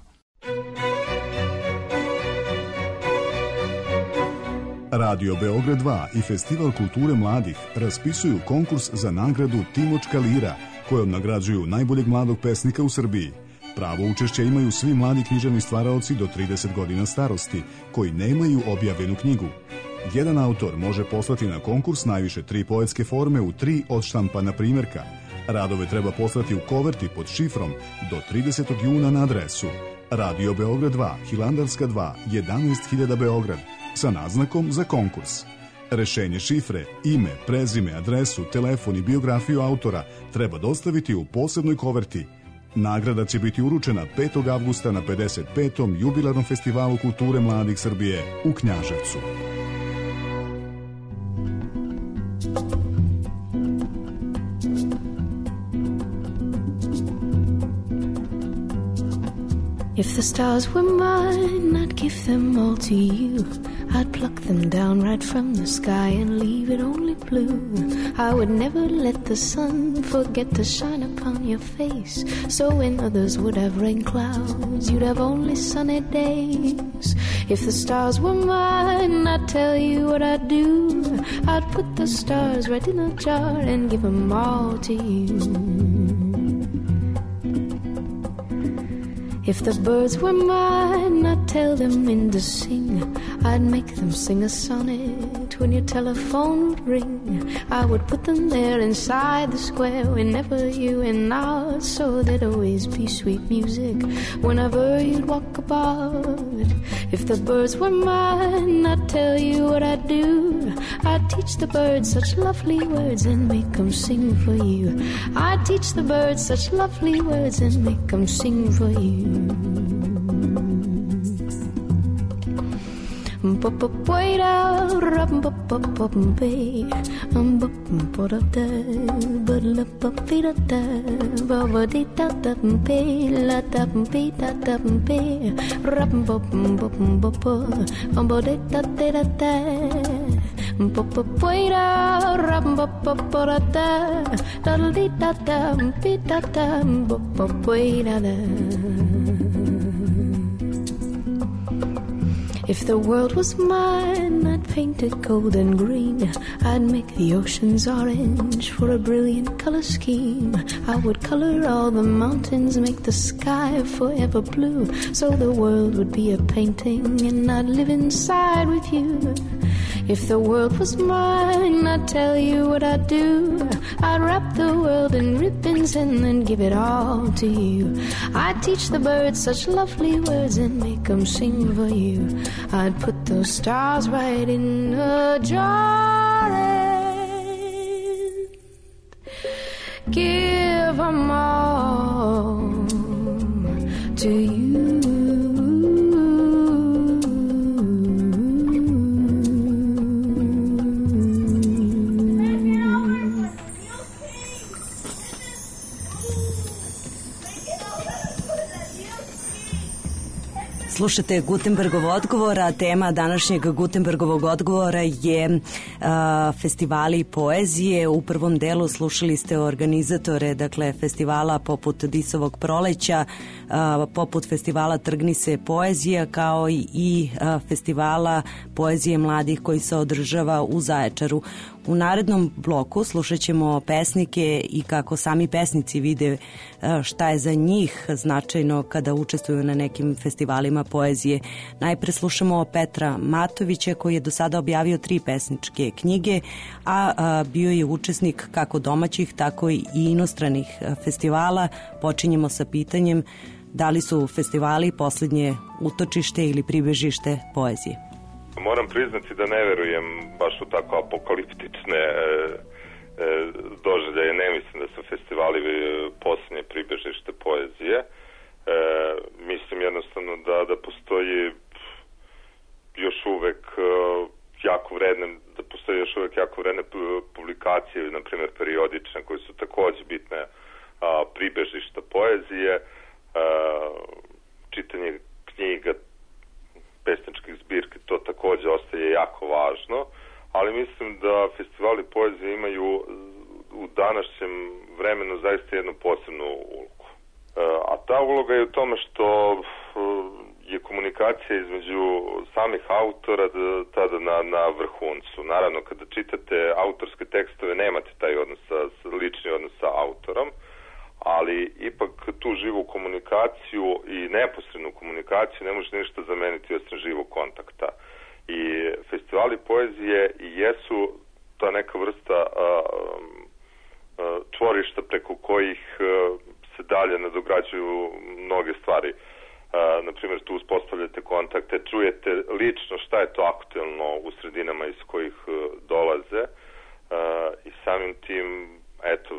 Radio Beograd 2 i Festival kulture mladih raspisuju konkurs za nagradu Timočka lira, kojom nagrađuju najboljeg mladog pesnika u Srbiji. Pravo učešća imaju svi mladi književni stvaraoci do 30 godina starosti, koji nemaju objavljenu knjigu. Jedan autor može poslati na konkurs najviše 3 poetske forme u 3 odštampana primjerka. Radove treba poslati u koverti pod šifrom do 30. juna na adresu Radio Beograd 2, Hilandarska 2, 11.000 Beograd, sa naznakom za konkurs. Rešenje šifre, ime, prezime, adresu, telefon i biografiju autora treba dostaviti u posebnoj koverti. Nagrada će biti uručena 5. avgusta na 55. jubilarnom festivalu kulture mladih Srbije u Knjaževcu. If the stars were mine, I'd give them all to you. I'd pluck them down right from the sky and leave it only blue. I would never let the sun forget to shine upon your face. So when others would have rain clouds, you'd have only sunny days. If the stars were mine, I'd tell you what I'd do. I'd put the stars right in a jar and give them all to you. If the birds were mine, I'd tell them when to sing. I'd make them sing a sonnet when your telephone would ring. I would put them there inside the square whenever you went out, so there'd always be sweet music whenever you'd walk about. If the birds were mine, I'd tell you what I'd do. I'd teach the birds such lovely words and make them sing for you. I'd teach the birds such lovely words and make them sing for you. Wait out, If the world was mine, I'd paint it gold and green. I'd make the oceans orange for a brilliant color scheme. I would color all the mountains, make the sky forever blue, so the world would be a painting and I'd live inside with you. If the world was mine, I'd tell you what I'd do. I'd wrap the world in ribbons and then give it all to you. I'd teach the birds such lovely words and make them sing for you. I'd put those stars right in a jar and give them all to you. Slušate Gutenbergov odgovor, a tema današnjeg Gutenbergovog odgovora je festivali poezije. U prvom delu slušali ste organizatore, dakle, festivala poput Disovog proleća, poput festivala Trgni se poezija, kao i festivala poezije mladih koji se održava u Zaječaru. U narednom bloku slušat ćemo pesnike i kako sami pesnici vide šta je za njih značajno kada učestvuju na nekim festivalima poezije. Najpre slušamo Petra Matovića, koji je do sada objavio 3 pesničke knjige, a bio je učesnik kako domaćih, tako i inostranih festivala. Počinjemo sa pitanjem da li su festivali posljednje utočište ili pribežište poezije. Moram priznati da ne verujem baš u tako apokaliptične doživljaje. Ne mislim da su festivali posljednje pribežište poezije. Mislim jednostavno da postoji još uvek jako vredne publikacije, na primjer periodične, koje su takođe bitne pribežišta poezije, čitanje knjiga, pesničkih zbirki, to takođe ostaje jako važno, ali mislim da festivali poezije imaju u današnjem vremenu zaista jednu posebnu ulogu. A ta uloga je u tome što je komunikacija između samih autora tada na vrhuncu. Naravno, kada čitate autorske tekstove, nemate taj lični odnos sa autorom, ali ipak tu živu komunikaciju i neposrednu komunikaciju ne može ništa zameniti osim živog kontakta. I festivali poezije jesu ta neka vrsta čvorišta preko kojih se dalje nadograđuju mnoge stvari. Na primjer, tu uspostavljate kontakte, čujete lično šta je to aktuelno u sredinama iz kojih dolaze i samim tim, eto,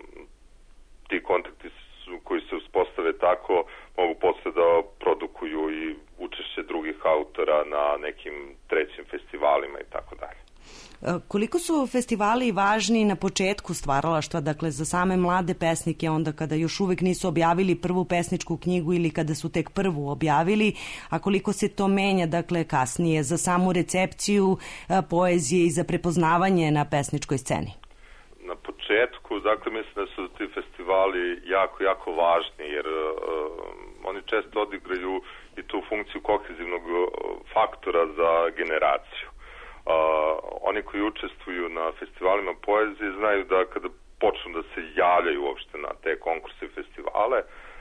ti kontakti koji se uspostave tako mogu posle da produkuju i učešće drugih autora na nekim trećim festivalima i tako dalje. Koliko su festivali važni na početku stvaralaštva, dakle za same mlade pesnike, onda kada još uvek nisu objavili prvu pesničku knjigu ili kada su tek prvu objavili, a koliko se to menja, dakle, kasnije za samu recepciju poezije i za prepoznavanje na pesničkoj sceni? Na početku, dakle, mislim da su ti festivali jako važni, jer oni često odigraju i tu funkciju kohezivnog faktora za generaciju. Oni koji učestvuju na festivalima poezije znaju da kada počnu da se javljaju uopšte na te konkurse i festivale,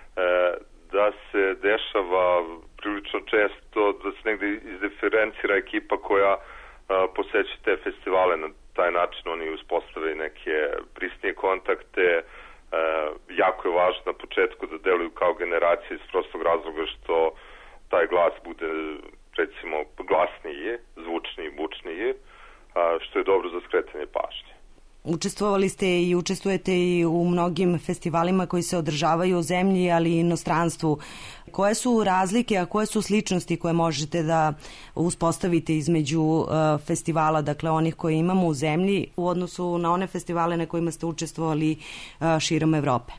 da se dešava prilično često da se negde izdiferencira ekipa koja poseće te festivale. Na taj način oni uspostave neke prisnije kontakte. Jako je važno na početku da deluju kao generacije iz prostog razloga što taj glas bude, recimo, glasniji, zvučniji, bučniji, što je dobro za skretanje pažnje. Učestvovali ste i učestvujete i u mnogim festivalima koji se održavaju u zemlji, ali i inostranstvu. Koje su razlike, a koje su sličnosti koje možete da uspostavite između festivala, dakle onih koje imamo u zemlji, u odnosu na one festivale na kojima ste učestvovali širom Evrope?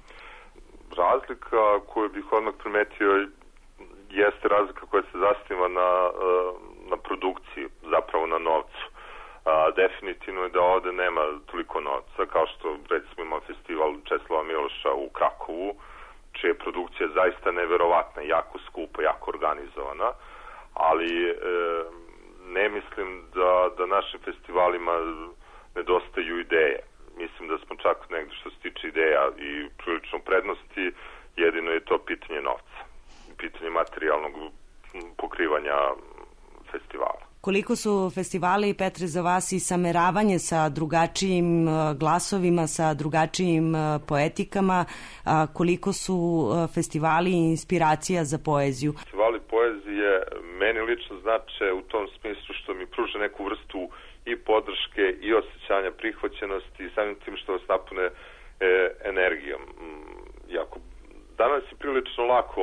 Razlika koju bih odmah primetio jeste razlika koja se zasniva na produkciji, zapravo na novcu. Definitivno je da ovde nema toliko novca, kao što recimo ima festival Česlava Miloša u Krakovu, čija je produkcija zaista neverovatna, jako skupa, jako organizovana, ali ne mislim da našim festivalima nedostaju ideje. Mislim da smo čak negde što se tiče ideja i prilično prednosti, jedino je to pitanje novca, pitanje materijalnog pokrivanja festivala. Koliko su festivali, Petre, za vas i sameravanje sa drugačijim glasovima, sa drugačijim poetikama, koliko su festivali inspiracija za poeziju? Festivali poezije meni lično znače u tom smislu što mi pruže neku vrstu i podrške i osjećanja prihvaćenosti i samim tim što vas napune energijom. Danas je prilično lako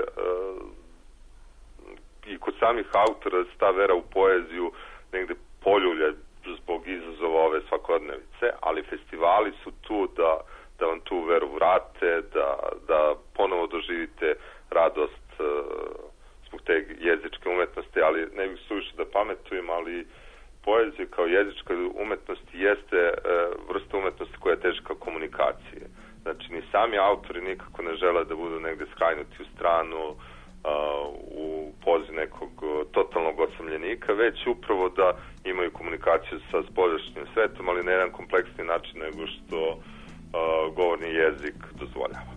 i kod samih autora ta vera u poeziju negde poljulja zbog izazova ove svakodnevice, ali festivali su tu da vam tu veru vrate, da ponovo doživite radost zbog te jezičke umetnosti, ali ne bih suviše da pametujem, ali poezija kao jezička umetnost jeste vrsta umetnosti koja je teška komunikacije. Znači, ni sami autori nikako ne žele da budu negde skrajnuti u stranu, u pozi nekog totalnog osamljenika, već upravo da imaju komunikaciju sa spoljašnjim svetom, ali na jedan kompleksni način nego što govorni jezik dozvoljava.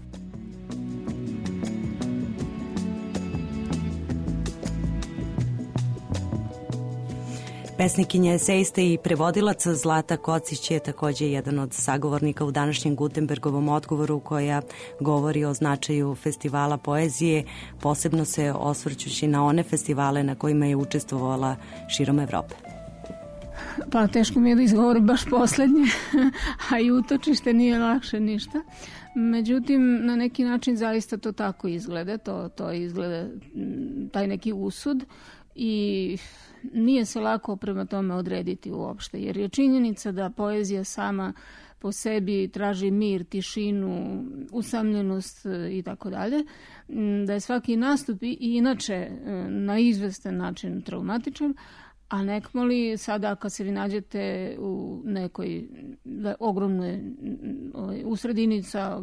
Pesnikinja, esejista i prevodilaca Zlata Kocić je takođe jedan od sagovornika u današnjem Gutenbergovom odgovoru koja govori o značaju festivala poezije, posebno se osvrćući na one festivale na kojima je učestvovala širom Evrope. Pa teško mi je da izgovorim baš poslednje, a i utočište nije lakše ništa. Međutim, na neki način zaista to tako izgleda, to izgleda taj neki usud i nije se lako prema tome odrediti uopšte, jer je činjenica da poezija sama po sebi traži mir, tišinu, usamljenost i tako dalje, da je svaki nastup i inače na izvestan način traumatičan, a nekmo li sada kad se vi nađete u nekoj ogromnoj u sredini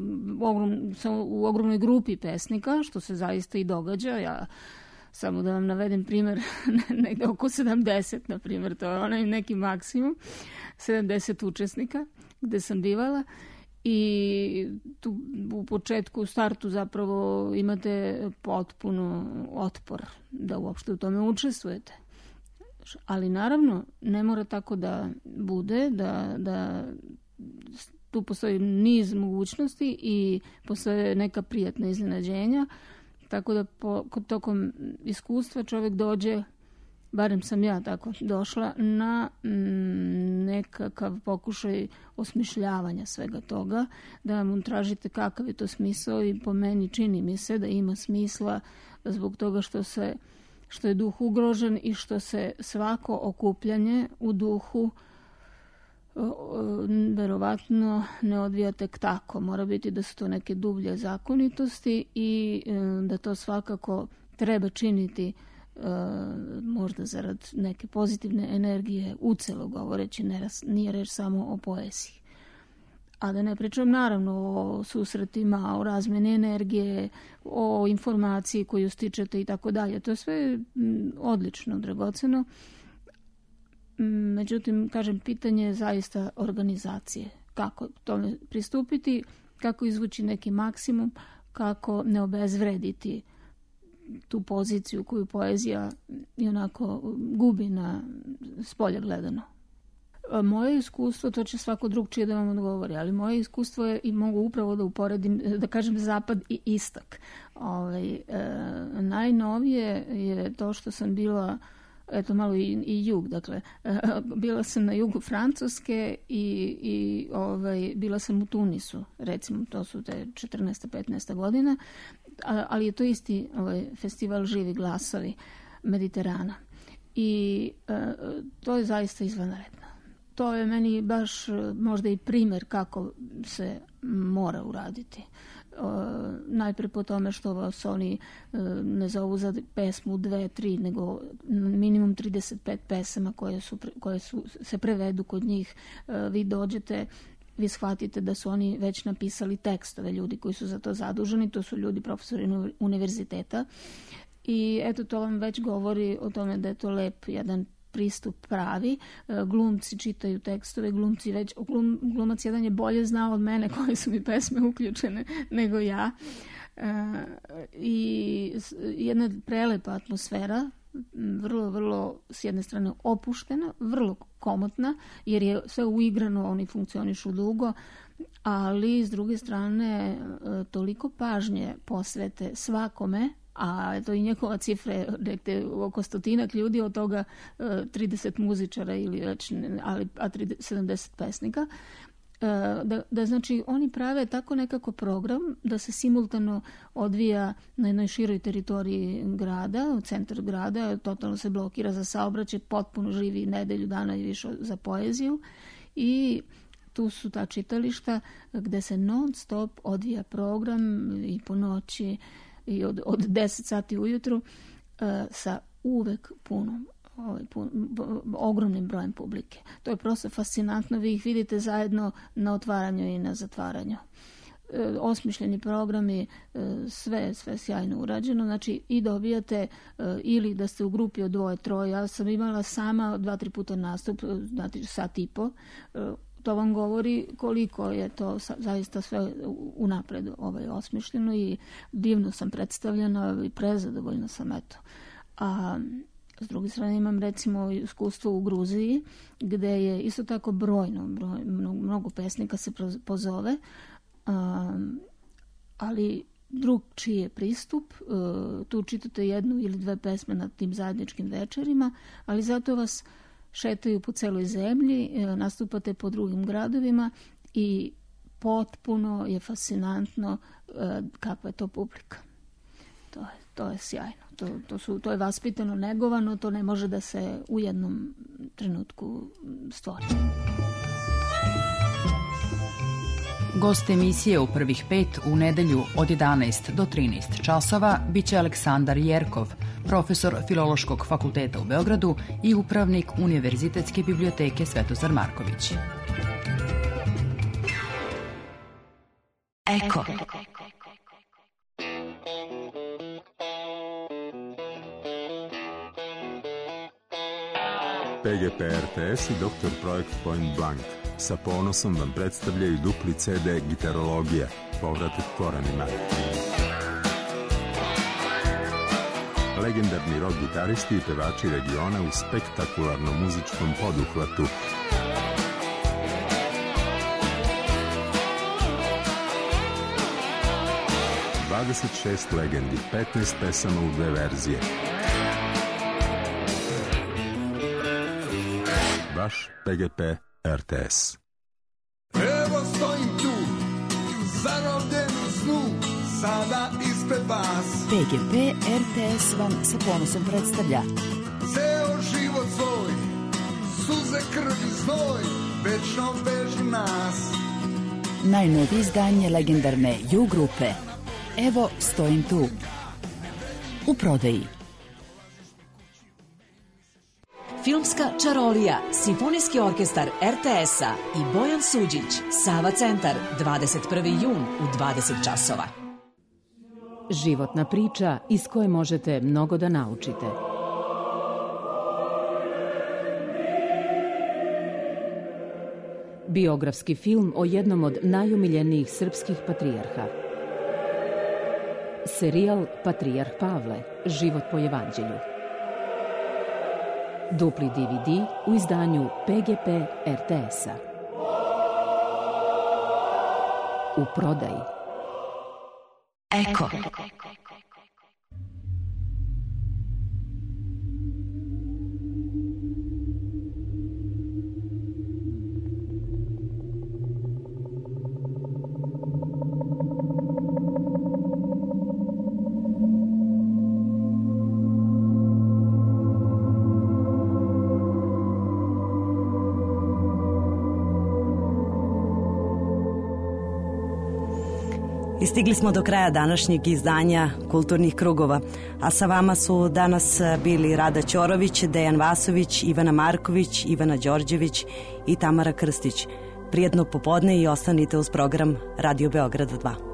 u ogromnoj grupi pesnika, što se zaista i događa, ja samo da vam navedem primer, negde oko 70, na primjer, to je onaj neki maksimum, 70 učesnika gde sam bivala i tu u početku, u startu zapravo imate potpuno otpor da uopšte u tome učestvujete. Ali naravno, ne mora tako da bude, da tu postoji niz mogućnosti i postoje neka prijatna iznenađenja, tako da tokom iskustva čovjek dođe, barem sam ja tako došla, na nekakav pokušaj osmišljavanja svega toga, da mu tražite kakav je to smisao i po meni čini mi se da ima smisla zbog toga što je duh ugrožen i što se svako okupljanje u duhu verovatno ne odvija tek tako. Mora biti da su to neke dublje zakonitosti i da to svakako treba činiti možda zarad neke pozitivne energije ucelo govoreći, nije reč samo o poeziji. A da ne pričam naravno o susretima, o razmeni energije, o informaciji koju stičete i tako dalje. To je sve odlično, dragoceno. Međutim, kažem, pitanje je zaista organizacije. Kako tome pristupiti, kako izvući neki maksimum, kako ne obezvrediti tu poziciju koju poezija i onako gubi na spolja gledano. Moje iskustvo, to će svako drugčije da vam odgovori, ali moje iskustvo je, i mogu upravo da uporedim, da kažem zapad i istok. Najnovije je to što sam bila, eto malo i jug, dakle, bila sam na jugu Francuske i bila sam u Tunisu, recimo, to su te 14. 15. godina, ali je to isti festival Živi glasovi Mediterana. I to je zaista izvanredno. To je meni baš možda i primer kako se mora uraditi. Najpre po tome što vas oni ne zovu za pesmu 2, 3, nego minimum 35 pesama koje se prevedu kod njih. Vi dođete, vi shvatite da su oni već napisali tekstove, ljudi koji su za to zaduženi, to su ljudi profesori univerziteta I eto, to vam već govori o tome da je to lep jedan pristup pravi. Glumci čitaju tekstove, glumac jedan je bolje znao od mene koje su mi pesme uključene nego ja. I jedna prelepa atmosfera, vrlo, vrlo s jedne strane opuštena, vrlo komotna, jer je sve uigrano, oni funkcionišu dugo, ali s druge strane toliko pažnje posvete svakome, a eto i njegova cifra je nekde oko 100 ljudi, od toga 30 muzičara ili već, a 70 pesnika. Da znači oni prave tako nekako program da se simultano odvija na jednoj široj teritoriji grada, centar grada, totalno se blokira za saobraćaj, potpuno živi nedelju dana i više za poeziju i tu su ta čitališta gde se non stop odvija program i po noći i od 10 sati ujutru sa uvek ogromnim brojem publike. To je prosto fascinantno, vi ih vidite zajedno na otvaranju i na zatvaranju. Osmišljeni programi, sve sjajno urađeno, znači i dobijate ili da ste u grupi od 2-3, ja sam imala sama 2-3 puta nastup, znači sat i po, to vam govori koliko je to zaista sve unapred osmišljeno i divno sam predstavljena i prezadovoljna sam, eto. A s druge strane imam recimo iskustvo u Gruziji gde je isto tako mnogo pesnika se pozove, ali drugčiji je pristup, tu čitate 1 ili 2 pesme na tim zajedničkim večerima, ali zato vas šetaju po celoj zemlji, nastupate po drugim gradovima i potpuno je fascinantno kakva je to publika. To je sjajno. To je vaspitano, negovano, to ne može da se u jednom trenutku stvori. Gost emisije u prvih 5 u nedelju od 11 do 13 časova biće Aleksandar Jerkov, profesor Filološkog fakulteta u Beogradu i upravnik Univerzitetske biblioteke Svetozar Marković. Eko. PGP RTS i Dr. Projekt Point Blank sa ponosom vam predstavljaju dupli CD Gitarologija, povratak korenima. Legendarni rock gitaristi i pevači regiona u spektakularnom muzičkom poduhvatu. ...26 legendi, 15 pesama u 2 verzije. Vaš PGP RTS. Evo stojim tu, zarobljen u snu, sada ispred vas. PGP RTS vam sa ponosom predstavlja Ceo život svoj, suze, krv i znoj, večno vežu nas. najnovije izdanje legendarne U grupe. Evo stojim tu. U prodaji. Filmska čarolija, Simfonijski orkestar RTS-a i Bojan Suđić, Sava centar, 21. jun u 20 časova. Životna priča iz koje možete mnogo da naučite. Biografski film o jednom od najomiljenijih srpskih patrijarha. Serijal Patrijarh Pavle, život po evanđelju. Dupli DVD u izdanju PGP RTS-a. U prodaji. Eko. I stigli smo do kraja današnjeg izdanja Kulturnih krugova, a sa vama su danas bili Rada Ćorović, Dejan Vasović, Ivana Marković, Ivana Đorđević i Tamara Krstić. Prijetno popodne i ostanite uz program Radio Beograd 2.